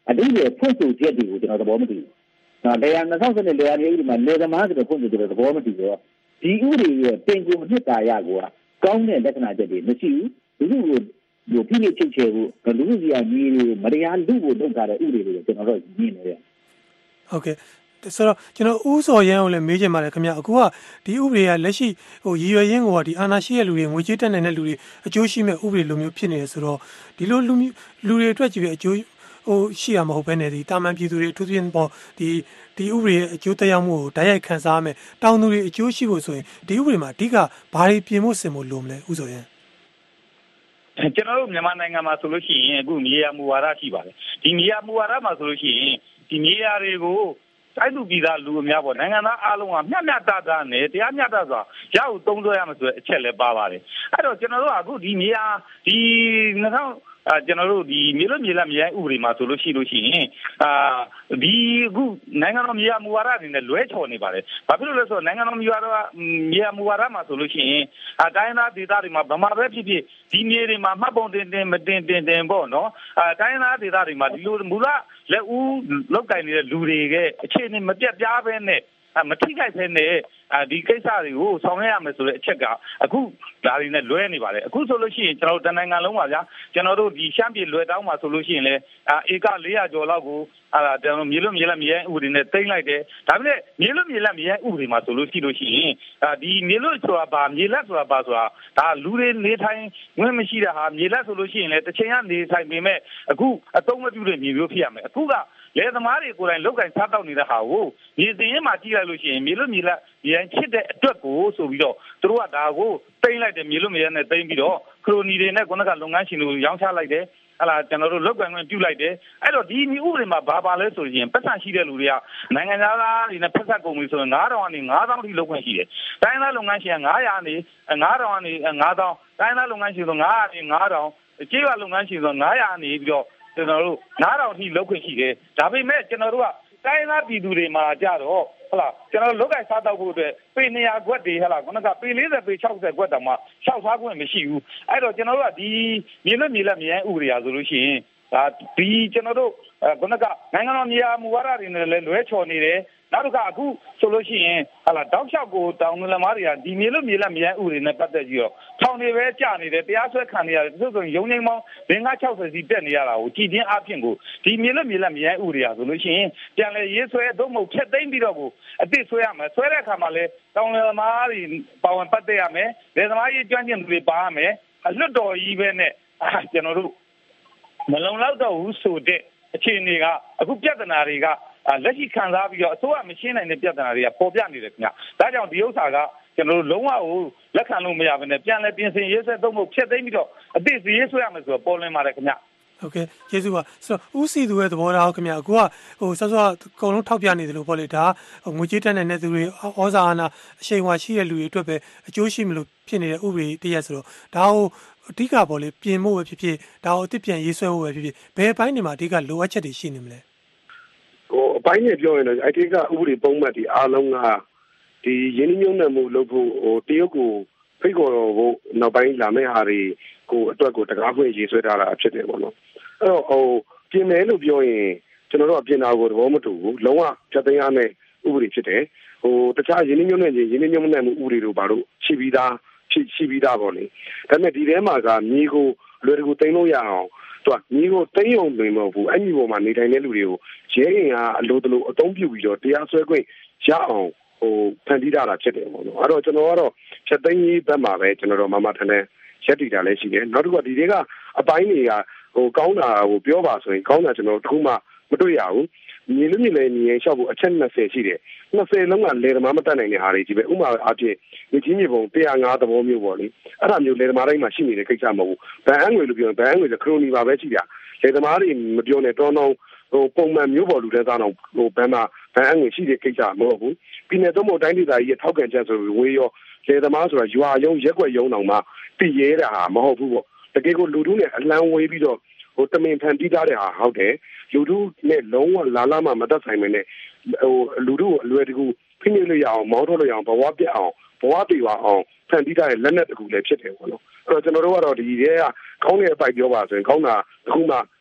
အတိအကျဖွင့်ဆိုချက်တွေကိုကျွန်တော်သဘောမတူဘူး။နော်တရား၂၀၁၂လေယာဉ်ဥပဒေမှာလေသမားဆိုတဲ့ဖွင့်ဆိုချက်သဘောမတူတော့ဒီဥပဒေရဲ့ပင်ကိုနှစ်တာရကိုကောင်းတဲ့လက္ခဏာချက်တွေမရှိဘူးလူလူကိုဒီပြည့်ချိတ်ချေဖို့လူလူကြီးအကြီးတွေမတရားလူကိုလုပ်တာတဲ့ဥပဒေတွေကျွန်တော်တို့ညင်နေတယ်ဟုတ်ကဲ့ဆိုတော့ကျွန်တော်ဥစော်ရန်ကိုလည်းမေးချင်ပါတယ်ခင်ဗျအခုကဒီဥပဒေကလက်ရှိဟိုရည်ရွယ်ရင်းကိုကဒီအာဏာရှိတဲ့လူတွေငွေကြေးတက်နိုင်တဲ့လူတွေအကျိုးရှိမဲ့ဥပဒေလိုမျိုးဖြစ်နေတယ်ဆိုတော့ဒီလိုလူလူတွေအတွက်ကြည့်ပြီးအကျိုးဟိုရှိရမှာဟုတ်ပဲနဲ့ဒီတာမန်ပြည်သူတွေအထူးသဖြင့်ပေါ့ဒီဒီဥပဒေရဲ့အကျိုးတရားမှုကိုဓာတ်ရိုက်ခံစားရမယ်တောင်သူတွေအကျိုးရှိဖို့ဆိုရင်ဒီဥပဒေမှာအဓိကဘာတွေပြင်ဖို့ဆင်ဖို့လိုမလဲဥစော်ရန်ကျွန်တော်တို့မြန်မာနိုင်ငံမှာဆိုလို့ရှိရင်အခုမြေယာမူဝါဒရှိပါတယ်ဒီမြေယာမူဝါဒမှာဆိုလို့ရှိရင်ဒီမြေယာတွေကိုစိုက်သူပြည်သားလူအများပေါ့နိုင်ငံသားအားလုံးကမျှမျှတတနဲ့တရားမျှတစွာရအောင်သုံးစွဲရမယ်ဆိုတဲ့အချက်လည်းပါပါတယ်အဲ့တော့ကျွန်တော်တို့ကအခုဒီမြေယာဒီ၂၀အဲကျွန်တော်တို့ဒီမြေလွတ်မြေလပ်မြေရိုင်းဥပဒေမှာဆိုလို့ရှိလို့ရှိရင်အာဒီအခုနိုင်ငံတော်မြေယာမူဝါဒအနေနဲ့လွဲချော်နေပါတယ်။ဘာဖြစ်လို့လဲဆိုတော့နိုင်ငံတော်မြေယာမြေယာမူဝါဒမှာဆိုလို့ရှိရင်အတိုင်းသားဒေသတွေမှာဗမာပဲဖြစ်ဖြစ်ဒီမြေတွေမှာမှတ်ပုံတင်တင်မတင်တင်တင်ပေါ့နော်။အတိုင်းသားဒေသတွေမှာဒီလိုမူလလက်ဦးလောက်ကင်နေတဲ့လူတွေကအခြေအနေမပြတ်ပြားပဲနဲ့မထိခိုက်ဖဲနဲ့ဒီကိစ္စတွေကိုဆောင်ရွက်ရမယ်ဆိုတဲ့အချက်ကအခုဒါတွေနဲ့လွဲနေပါတယ်အခုဆိုလို့ရှိရင်ကျွန်တော်တို့တနိုင်ငံလုံးပါဗျာကျွန်တော်တို့ဒီရှမ်းပြည်လွယ်တောင်းမှာဆိုလို့ရှိရင်လေဧက၄၀၀ကျော်လောက်ကိုအဲကျွန်တော်မြေလွတ်မြေလပ်မြေရိုင်းဥပဒေနဲ့တင်လိုက်တယ်ဒါပေမဲ့မြေလွတ်မြေလပ်မြေရိုင်းဥပဒေမှာဆိုလို့ရှိလို့ရှိရင်ဒီမြေလွတ်ဆိုတာဘာမြေလက်ဆိုတာဘာဆိုတာဒါလူတွေနေထိုင်ဝင်မရှိတဲ့ဟာမြေလက်ဆိုလို့ရှိရင်လေတစ်ချိန်ကနေဆိုင်ပေမဲ့အခုအသုံးမပြုတဲ့မြေမျိုးဖြစ်ရမယ်အခုကလေသမားတွေကိုယ်တိုင်လောက်ကင်စားတောက်နေတဲ့ဟာကိုမြေစင်းရင်မှာကြည့်လိုက်လို့ရှိရင်မြေလွတ်မြေလပ်မြေရိုင်းချစ်တဲ့အတွက်ကိုဆိုပြီးတော့သူတို့ကဒါကိုတင်လိုက်တယ်မြေလွတ်မြေရိုင်းနဲ့တင်ပြီးတော့ခရိုနီတွေနဲ့ခုနကလုပ်ငန်းရှင်တွေကိုရောင်းချလိုက်တယ်ဟလာကျွန်တော်တို့လောက်ကင်ခွင့်ပြုလိုက်တယ်အဲ့တော့ဒီဥပဒေမှာဘာပါလဲဆိုရင်ပတ်စံရှိတဲ့လူတွေကနိုင်ငံသားတွေနဲ့ဖက်ဆက်ကုန်ပြီဆိုရင်၅ထောင်ကနေ၅သောင်းထိလောက်ခွင့်ရှိတယ်တိုင်းသားလုပ်ငန်းရှင်က၅ရာကနေ၅ထောင်ကနေ၅သောင်းတိုင်းသားလုပ်ငန်းရှင်ဆို၅ရာကနေ၅ထောင်ကျေးရွာလုပ်ငန်းရှင်ဆို၅ရာနေပြီးတော့ကျွန်တော်တို့၅ထောင်ထိလောက်ခွင့်ရှိတယ်ဒါပေမဲ့ကျွန်တော်တို့ကတိုင်းသားပြည်သူတွေမှာကြတော့ဟလာကျွန်တော်လောက်ကင်စားတောက်ဖို့အတွက်ပေ၂၀၀ခွက်တွေဟလာခုနကပေ၄၀ပေ၆၀ခွက်တောင်မှရှောက်စားခွင့်မရှိဘူးအဲ့တော့ကျွန်တော်တို့ကဒီမြေလွတ်မြေလပ်မြေရိုင်းဥပဒေရာဆိုလို့ရှိရင်ဒါဒီကျွန်တော်တို့ခုနကနိုင်ငံတော်မြေယာမူဝါဒတွေနဲ့လည်းလွဲချော်နေတယ်နောက်တစ်ခါအခုဆိုလို့ရှိရင်ဟလာတောက်လျှောက်ကိုတောင်လမားတွေကဒီမြေလွတ်မြေလပ်မြေရိုင်းဥပဒေနဲ့ပတ်သက်ပြီးတော့ထောင်တွေပဲကြာနေတယ်တရားစွဲခံနေရတယ်သူတို့ဆိုရုံငိမ့်မောင်းဘင်္ဂ၆၀စီတက်နေရတာကိုကြည်ချင်းအဖြစ်ကိုဒီမြေလွတ်မြေလပ်မြေရိုင်းဥပဒေရာဆိုလို့ရှိရင်ပြန်လဲရေးဆွဲတော့မဟုတ်ဖြတ်သိမ်းပြီးတော့ကိုအစ်စ်ဆွဲရမယ်ဆွဲတဲ့အခါမှာလဲတောင်လမားတွေပါဝင်ပတ်သက်ရမယ်လယ်သမားရေးကျွမ်းကျင်သူတွေပါရမယ်လွတ်တော်ကြီးပဲနဲ့ကျွန်တော်တို့မလုံလောက်တော့ဘူးဆိုတဲ့အခြေအနေကအခုပြဿနာတွေကလက်ရှိခံစားပြီးတော့အစိုးရမရှင်းနိုင်တဲ့ပြဿနာတွေကပေါ်ပြနေတယ်ခင်ဗျ။ဒါကြောင့်ဒီဥစ္စာကကျွန်တော်တို့လုံးဝကိုလက်ခံလို့မရဘဲနဲ့ပြန်လဲပြင်ဆင်ရေးဆွဲသုံးဖို့ဖြတ်သိမ်းပြီးတော့အသစ်စီရေးဆွဲရမယ်ဆိုတော့ပေါ်လွင်ပါတယ်ခင်ဗျ။ဟုတ်ကဲ့ကျေးဇူးပါဆိုတော့ဦးစီသူရဲ့သဘောထားခင်ဗျအခုကဟိုဆော့ဆော့အကုန်လုံးထောက်ပြနေတယ်လို့ပေါ့လေဒါငွေကြေးတက်နိုင်တဲ့သူတွေဩဇာအာဏာအရှိန်အဝါရှိတဲ့လူတွေအတွက်ပဲအကျိုးရှိမလို့ဖြစ်နေတဲ့ဥပဒေတရက်ဆိုတော့ဒါကိုအဓိကပေါ့လေပြင်ဖို့ပဲဖြစ်ဖြစ်ဒါကိုအစ်စ်ပြန်ရေးဆွဲဖို့ပဲဖြစ်ဖြစ်ဘယ်အပိုင်းတွေမှာအဓိကလိုအပ်ချက်တွေရှိနေမလဲဟိုအပိုင်းနဲ့ပြောရင်တော့အတိတ်ကဥပဒေပုံမှန်ဒီအားလုံးကဒီရင်းနှီးမြှုပ်နှံမှုလုပ်ဖို့ဟိုတရုတ်ကိုဖိတ်ခေါ်ဖို့နောက်ပိုင်းလာမယ့်ဟာတွေကိုအတွက်ကိုတကားဖွင့်ရေးဆွဲထားတာဖြစ်တယ်ပေါ့နော်အဲ့တော့ဟိုပြင်မယ်လို့ပြောရင်ကျွန်တော်တို့အပြင်တာကိုသဘောမတူဘူးလုံးဝဖြတ်သိမ်းရမယ့်ဥပဒေဖြစ်တယ်ဟိုတခြားရင်းနှီးမြှုပ်နှံခြင်းရင်းနှီးမြှုပ်နှံမှုဥပဒေတို့ဘာလို့ရှိပြီးသားဖြစ်ရှိပြီးသားပေါ့လေဒါပေမဲ့ဒီထဲမှာကမြေကိုလွယ်တကူသိမ်းလို့ရအောင်သူကမြေကိုသိမ်းအောင်နေမဟုတ်ဘူးအဲ့ဒီပေါ်မှာနေထိုင်တဲ့လူတွေကိုရဲရင်ကအလိုတလို့အသုံးပြုပြီးတော့တရားစွဲခွင့်ရအောင်ဟိုဖန်တီးတာဖြစ်တယ်ပေါ့နော်အဲ့တော့ကျွန်တော်ကတော့ဖြတ်သိမ်းရေးဘက်မှာပဲကျွန်တော်တို့မမထန်တဲ့ရက်တီတာလည်းရှိတယ်နောက်တစ်ခုကဒီတွေကအပိုင်းတွေကဟိုကောင်းတာဟိုပြောပါဆိုရင်ကောင်းတာကျွန်တော်တခုမှမတွေ့ရဘူးမြေလူမြေလည်းမြေရင်လျှောက်ဖို့အချက်၂၀ရှိတယ်၂၀လုံးကလေသမားမတတ်နိုင်တဲ့ဟာတွေကြီးပဲဥမာအဖြစ်မြေကြီးမြေပုံ၁၀၅သဘောမျိုးပေါ့လေအဲ့ဒါမျိုးလေသမားတိုင်းမှာရှိနေတဲ့ကိစ္စမဟုတ်ဘူးဗန်အငွေလို့ပြောရင်ဗန်အငွေဆိုခရိုနီပါပဲရှိတာလေသမားတွေမပြောနဲ့တောင်းတောင်းဟိုပုံမှန်မျိုးပေါ်လူတဲ့သားတော့ဟိုဘန်မှာဗန်အငွေရှိတဲ့ကိစ္စမဟုတ်ဘူးပြည်နယ်သုံးဖို့တိုင်းဒေသကြီးရဲ့ထောက်ခံချက်ဆိုဝေးရောလေသမားဆိုတာရွာယုံရက်ွက်ယုံတောင်မှပြည်ရဲတာဟာမဟုတ်ဘူးပေါ့တကယ်ကိုလူထုနဲ့အလံဝေးပြီးတော့ဟိုတမင်ဖန်တီးထားတဲ့ဟာဟုတ်တယ်လူထုနဲ့လုံးဝလာလာမှမသက်ဆိုင်မနဲ့ဟိုလူထုကိုအလွယ်တကူဖိနှိပ်လို့ရအောင်မောင်းထုတ်လို့ရအောင်ဘဝပြတ်အောင်ဘဝပြေပါအောင်ဖန်တီးထားတဲ့လက်နက်တကူလည်းဖြစ်တယ်ပေါ့နော်အဲ့တော့ကျွန်တော်တို့ကတော့ဒီရဲကကောင်းတဲ့အပိုက်ပြောပါဆိုရင်ကောင်းတာတခုမှ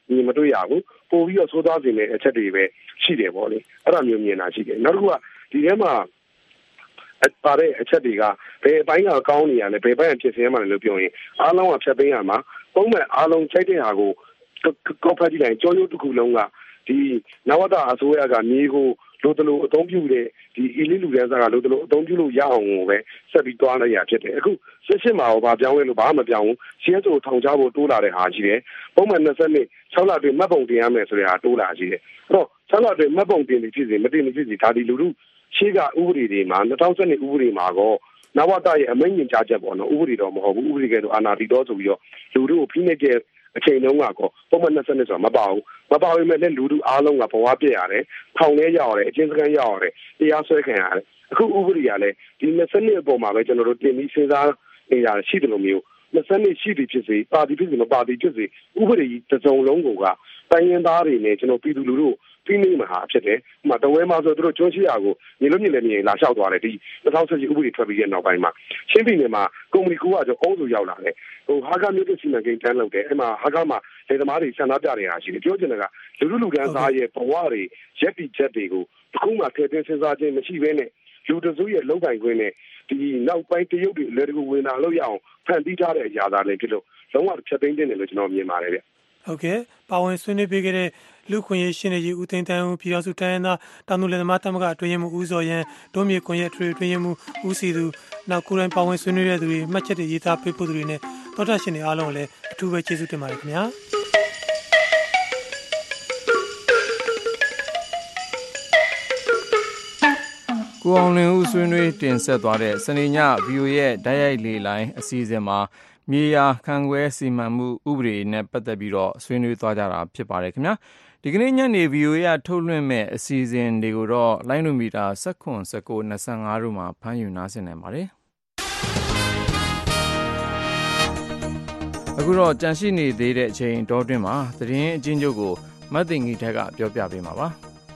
မြင်မတွေ့ရဘူးပို့ပြီးတော့သိုးသွားစေတဲ့အချက်တွေပဲရှိတယ်ပေါ့လေအဲ့ဒါမျိုးမြင်တာရှိတယ်နောက်တစ်ခုကဒီထဲမှာပါတဲ့အချက်တွေကဘယ်အပိုင်းကကောင်းနေရလဲဘယ်ဘက်ကဖြစ်စင်းမှလဲလို့ပြောရင်အားလုံးကဖြတ်သိမ်းရမှာပုံမှန်အားလုံးချိန်တဲ့ဟာကိုကောက်ဖက်ကြည့်လိုက်ကြောရိုးတစ်ခုလုံးကဒီနဝတအစိုးရကမြေကိုလိုတလို့အသုံးပြုတဲ့ဒီအီလီလူဒန်းစားကလိုတလို့အသုံးပြုလို့ရအောင်ကိုပဲဆက်ပြီးတွားလိုက်ရဖြစ်တယ်အခုစစ်စစ်မှာဘာပြောင်းလဲလို့ဘာမှမပြောင်းဘူးရှင်းဆိုထောင်ချဖို့တိုးလာတဲ့ဟာရှိတယ်ပုံမှန်နှစ်နှစ်၆လအတွင်းမှတ်ပုံတင်ရမယ်ဆိုတဲ့ဟာတိုးလာရှိတယ်အဲ့တော့၆လအတွင်းမှတ်ပုံတင်ပြီးဖြစ်စီမတင်ဖြစ်စီဒါဒီလူလူရှေ့ကဥပဒေတွေမှာ၂၀၁၂ဥပဒေမှာကောနဝတရဲ့အမိန့်ညွှန်ကြားချက်ပေါ့နော်ဥပဒေတော်မဟုတ်ဘူးဥပဒေကဲတော့အာဏာတည်တော်ဆိုပြီးတော့လူတို့ကိုဖိနှိပ်တဲ့အချိန်တုန်းကကောပုံမှန်နှစ်နှစ်ဆိုတာမပါဘူးမပါဘူးမဲ့လည်းလူတို့အားလုံးကဘဝပြည့်ရတယ်ထောင်ထဲရောက်ရတယ်အချင်းစကန်ရောက်ရတယ်တရားစွဲခံရတယ်အခုဥပဒေကလည်းဒီနှစ်နှစ်အပေါ်မှာပဲကျွန်တော်တို့တင်ပြီးစဉ်းစားနေတာရှိတယ်လို့မျိုးနှစ်နှစ်ရှိပြီဖြစ်စေပါတီဖြစ်စေမပါတီဖြစ်စေဥပဒေကြီးတစ်စုံလုံးကိုကတိုင်းရင်းသားတွေနဲ့ကျွန်တော်ပြည်သူလူထုဖိနှိပ်မှာဖြစ်တယ်ဥပမာတဝဲမှာဆိုသူတို့ကျွန်းရှိရာကိုမြေလို့မြေလည်းမြေလာလျှောက်သွားတယ်ဒီ၂၀၁၈ဥပဒေထွက်ပြီးတဲ့နောက်ပိုင်းမှာရှင်းပြည်နယ်မှာကုမ္ပဏီကူကကျွန်တော်အုံးစုရောက်လာတယ်ဟိုဟာကမြို့တစ်စီမံကိန်းတန်းလုပ်တယ်အဲ့မှာဟာကမှာလေသမားတွေဆန္ဒပြနေတာရှိတယ်ပြောချင်တာကလူလူလူကန်းစားရဲ့ဘဝတွေရက်တီချက်တွေကိုတခုမှထည့်သွင်းစဉ်းစားခြင်းမရှိဘဲနဲ့လူတစုရဲ့လုံခြုံခွင့်နဲ့ဒီနောက်ပိုင်းတရုတ်တွေလည်းတကူဝင်လာလို့ရအောင်ဖန်တီးထားတဲ့အရာသားလည်းဖြစ်လို့လုံးဝဖြတ်သိမ်းတင်တယ်လို့ကျွန်တော်မြင်ပါတယ်ဗျဟုတ်ကဲ့ပါဝင်ဆွေးနွေးပေးခဲ့တဲ့လူခွင့်ရေးရှင်ကြီးဦးသိန်းတန်းဦးပြည်တော်စုတိုင်းသားတောင်သူလယ်သမားတမကအတွင်းမှုဦးစော်ရန်ဒုမြေကွန်ရက်ထွေအတွင်းမှုဦးစီသူနောက်ကိုယ်တိုင်ပါဝင်ဆွေးနွေးတဲ့သူတွေမှတ်ချက်တွေရေးသားပေးပို့သူတွေနဲ့တော်တာရှင်တွေအားလုံးကိုလည်းအထူးပဲကျေးဇူးတင်ပါတယ်ခင်ဗျာကိုအောင်လင်းဦးဆွေးနွေးတင်ဆက်သွားတဲ့စနေည ဗီအိုအေ ရဲ့ဓာတ်ရိုက်လေလိုင်းအစီအစဉ်မှာမြေယာခံကွဲစီမံမှုဥပဒေနဲ့ပတ်သက်ပြီးတော့ဆွေးနွေးသွားကြတာဖြစ်ပါတယ်ခင်ဗျာဒီကနေ့ညနေ ဗီအိုအေ ကထုတ်လွှင့်မဲ့အစီအစဉ်တွေကိုတော့လိုင်းနိုမီတာ၁၇ ၁၉ ၂၅တို့မှာဖမ်းယူနားဆင်နိုင်ပါတယ်အခုတော့ကြန့်ရှိနေသေးတဲ့အချိန်တောတွင်းမှာသတင်းအချင်းချုပ်ကိုမတ်သိငီထက်ကပြောပြပေးမှာပါ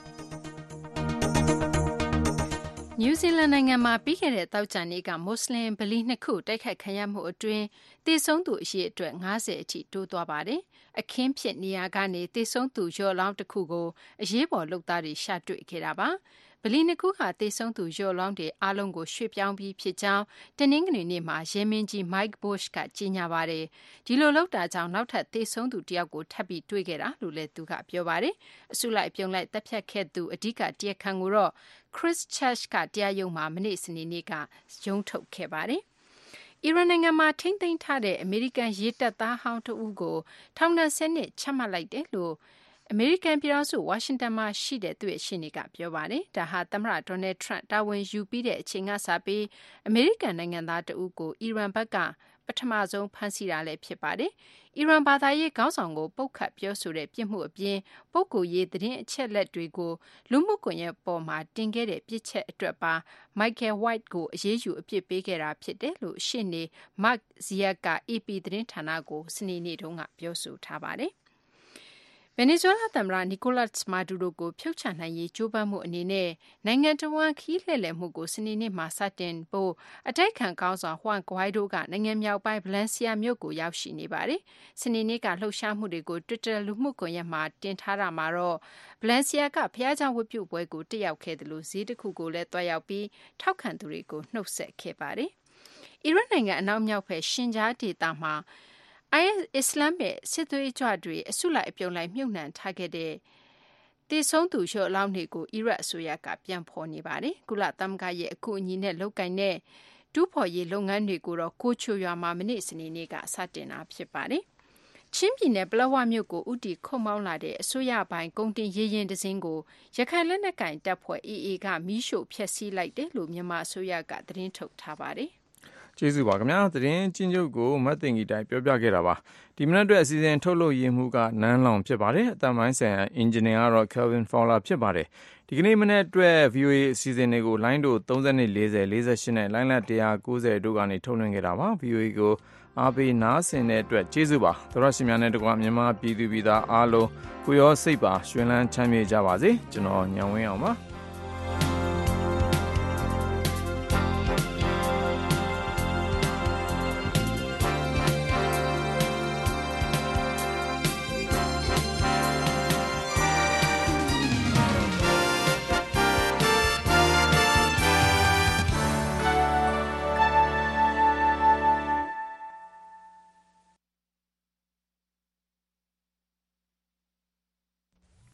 နယူးဇီလန်နိုင်ငံမှာပြီးခဲ့တဲ့သောကြာနေ့ကမွတ်စလင်ဗလီနှစ်ခုတိုက်ခိုက်ခံရမှုအတွင်းသေဆုံးသူအရေအတွက်၅၀အထိတိုးသွားပါတယ်။အခင်းဖြစ်နေရာကနေသေဆုံးသူရော့လောင်းတစ်ခုကိုအရေးပေါ်လုပ်သားတွေရှာတွေ့ခဲ့တာပါ။ဗလီနှစ်ခုကသေဆုံးသူရော့လောင်းတွေအားလုံးကိုရွှေ့ပြောင်းပြီးဖြစ်ကြောင်းတနင်္ဂနွေနေ့မှာရဲမင်းကြီး Mike Bush ကကြေညာပါတယ်။ဒီလိုလုပ်တာကြောင့်နောက်ထပ်သေဆုံးသူတယောက်ကိုထပ်ပြီးတွေ့ခဲ့တာလို့လည်းသူကပြောပါတယ်။အစုလိုက်ပြုံလိုက်တပ်ဖြတ်ခဲ့သူအဓိကတရားခံကိုတော့Christchurch ကတရားရုံးမှာမနေ့စနေနေ့ကရုံးထုတ်ခဲ့ပါတယ်။အီရန်နိုင်ငံမှာထိမ့်သိမ်းထားတဲ့အမေရိကန်ရေတပ်သားဟောင်းတဦးကိုထောင်ဒဏ်ဆယ်နှစ်ချမှတ်လိုက်တယ်လို့အမေရိကန်ပြည်ထောင်စုဝါရှင်တန်မှာရှိတဲ့သူ့ရဲ့ရှေ့နေကပြောပါတယ်။ဒါဟာသမ္မတဒေါ်နယ်ထရန့်တာဝန်ယူပြီးတဲ့အချိန်ကစပြီးအမေရိကန်နိုင်ငံသားတဦးကိုအီရန်ဘက်ကပထမဆုံးဖမ်းဆီးတာလည်းဖြစ်ပါတယ်။အီရန်ဘာသာရေးခေါင်းဆောင်ကိုပုတ်ခတ်ပြောဆိုတဲ့ပြစ်မှုအပြင်ပုဂ္ဂိုလ်ရေးသတင်းအချက်လက်တွေကိုလူမှုကွန်ရက်ပေါ်မှာတင်ခဲ့တဲ့ပြစ်ချက်အတွက်ပါ Michael White ကိုအရေးယူအပြစ်ပေးခဲ့တာဖြစ်တယ်လို့ရှေ့နေ Mark Ziak က အေပီ သတင်းဌာနကိုစနေနေ့တုန်းကပြောဆိုထားပါတယ်။ဗင်နီဇွဲလားသမ္မတနီကိုလတ်မာဒူရိုကိုဖြုတ်ချနိုင်ရေးကြိုးပမ်းမှုအနေနဲ့နိုင်ငံတော်ဝန်ခီးလှည့်လည်မှုကိုစနေနေ့မှာစတင်ဖို့အတိုက်ခံကောင်းဆောင်ဟွမ်ဂွိုင်ဒိုကနိုင်ငံမြောက်ပိုင်းဗလန်စီယာမြို့ကိုရောက်ရှိနေပါတယ်။စနေနေ့ကလှုပ်ရှားမှုတွေကို Twitter လူမှုကွန်ရက်မှာတင်ထားတာမှာတော့ဗလန်စီယာကဖျားเจ้าဝတ်ပြုပွဲကိုတက်ရောက်ခဲ့တယ်လို့ဈေးတစ်ခုကိုလည်းတွားရောက်ပြီးထောက်ခံသူတွေကိုနှုတ်ဆက်ခဲ့ပါတယ်။အီရတ်နိုင်ငံအနောက်မြောက်ဘက်ရှင်ဂျာဒေသမှာအိုင်အစ္စလာမ်ရဲ့စစ်သွေးကြွတွေအစုလိုက်အပြုံလိုက်မြုပ်နှံထားခဲ့တဲ့တေဆုံးသူရော့လောင်းတွေကိုအီရတ်အစိုးရကပြန်ဖော်နေပါတယ်။ကုလသမဂ္ဂရဲ့အကူအညီနဲ့လုပ်ကိုင်တဲ့တူးဖော်ရေးလုပ်ငန်းတွေကိုတော့ကိုချိုရွာမှာမနေ့စနေနေ့ကစတင်တာဖြစ်ပါတယ်။ချင်းပြည်နယ်ပလက်ဝမြို့ကိုဥတီခုံမောင်းလာတဲ့အစိုးရပိုင်းကုန်တင်ရေးရင်တစင်းကိုရခိုင်လက်နက်ကင်တပ်ဖွဲ့ အေအေ ကမီးရှို့ဖျက်ဆီးလိုက်တယ်လို့မြန်မာအစိုးရကသတင်းထုတ်ထားပါတယ်။ကျေးဇူးပါခင်ဗျာသတင်းချင်းချုပ်ကိုမတ်တင်ကြီးတိုင်းပြောပြခဲ့တာပါဒီမနက်အတွက်အစီအစဉ်ထုတ်လို့ရမှုကနန်းလောင်ဖြစ်ပါတယ်အတမိုင်းဆိုင်ရာအင်ဂျင်နီယာကတော့ Kelvin Fowler ဖြစ်ပါတယ်ဒီကနေ့မနက်အတွက် ဗီအိုအေ အစီအစဉ်တွေကိုလိုင်းတို့သုံး၂ ၄၀ ၄၈နဲ့လိုင်းလက်one ninetyတို့ကနေထုတ်လွှင့်ခဲ့တာပါ ဗီအိုအေ ကိုအားပေးနားဆင်တဲ့အတွက်ကျေးဇူးပါသောရရှင်များနဲ့တကွမြန်မာပြည်သူပြည်သားအားလုံးကိုရောစိတ်ပါရွှင်လန်းချမ်းမြေ့ကြပါစေကျွန်တော်ညံဝင်းအောင်ပါ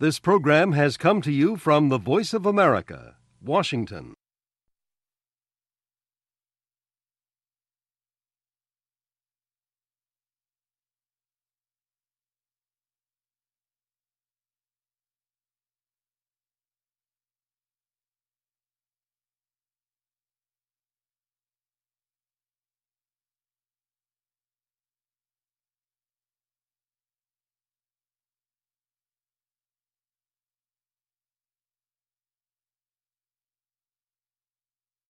This program has come to you from the Voice of America, Washington.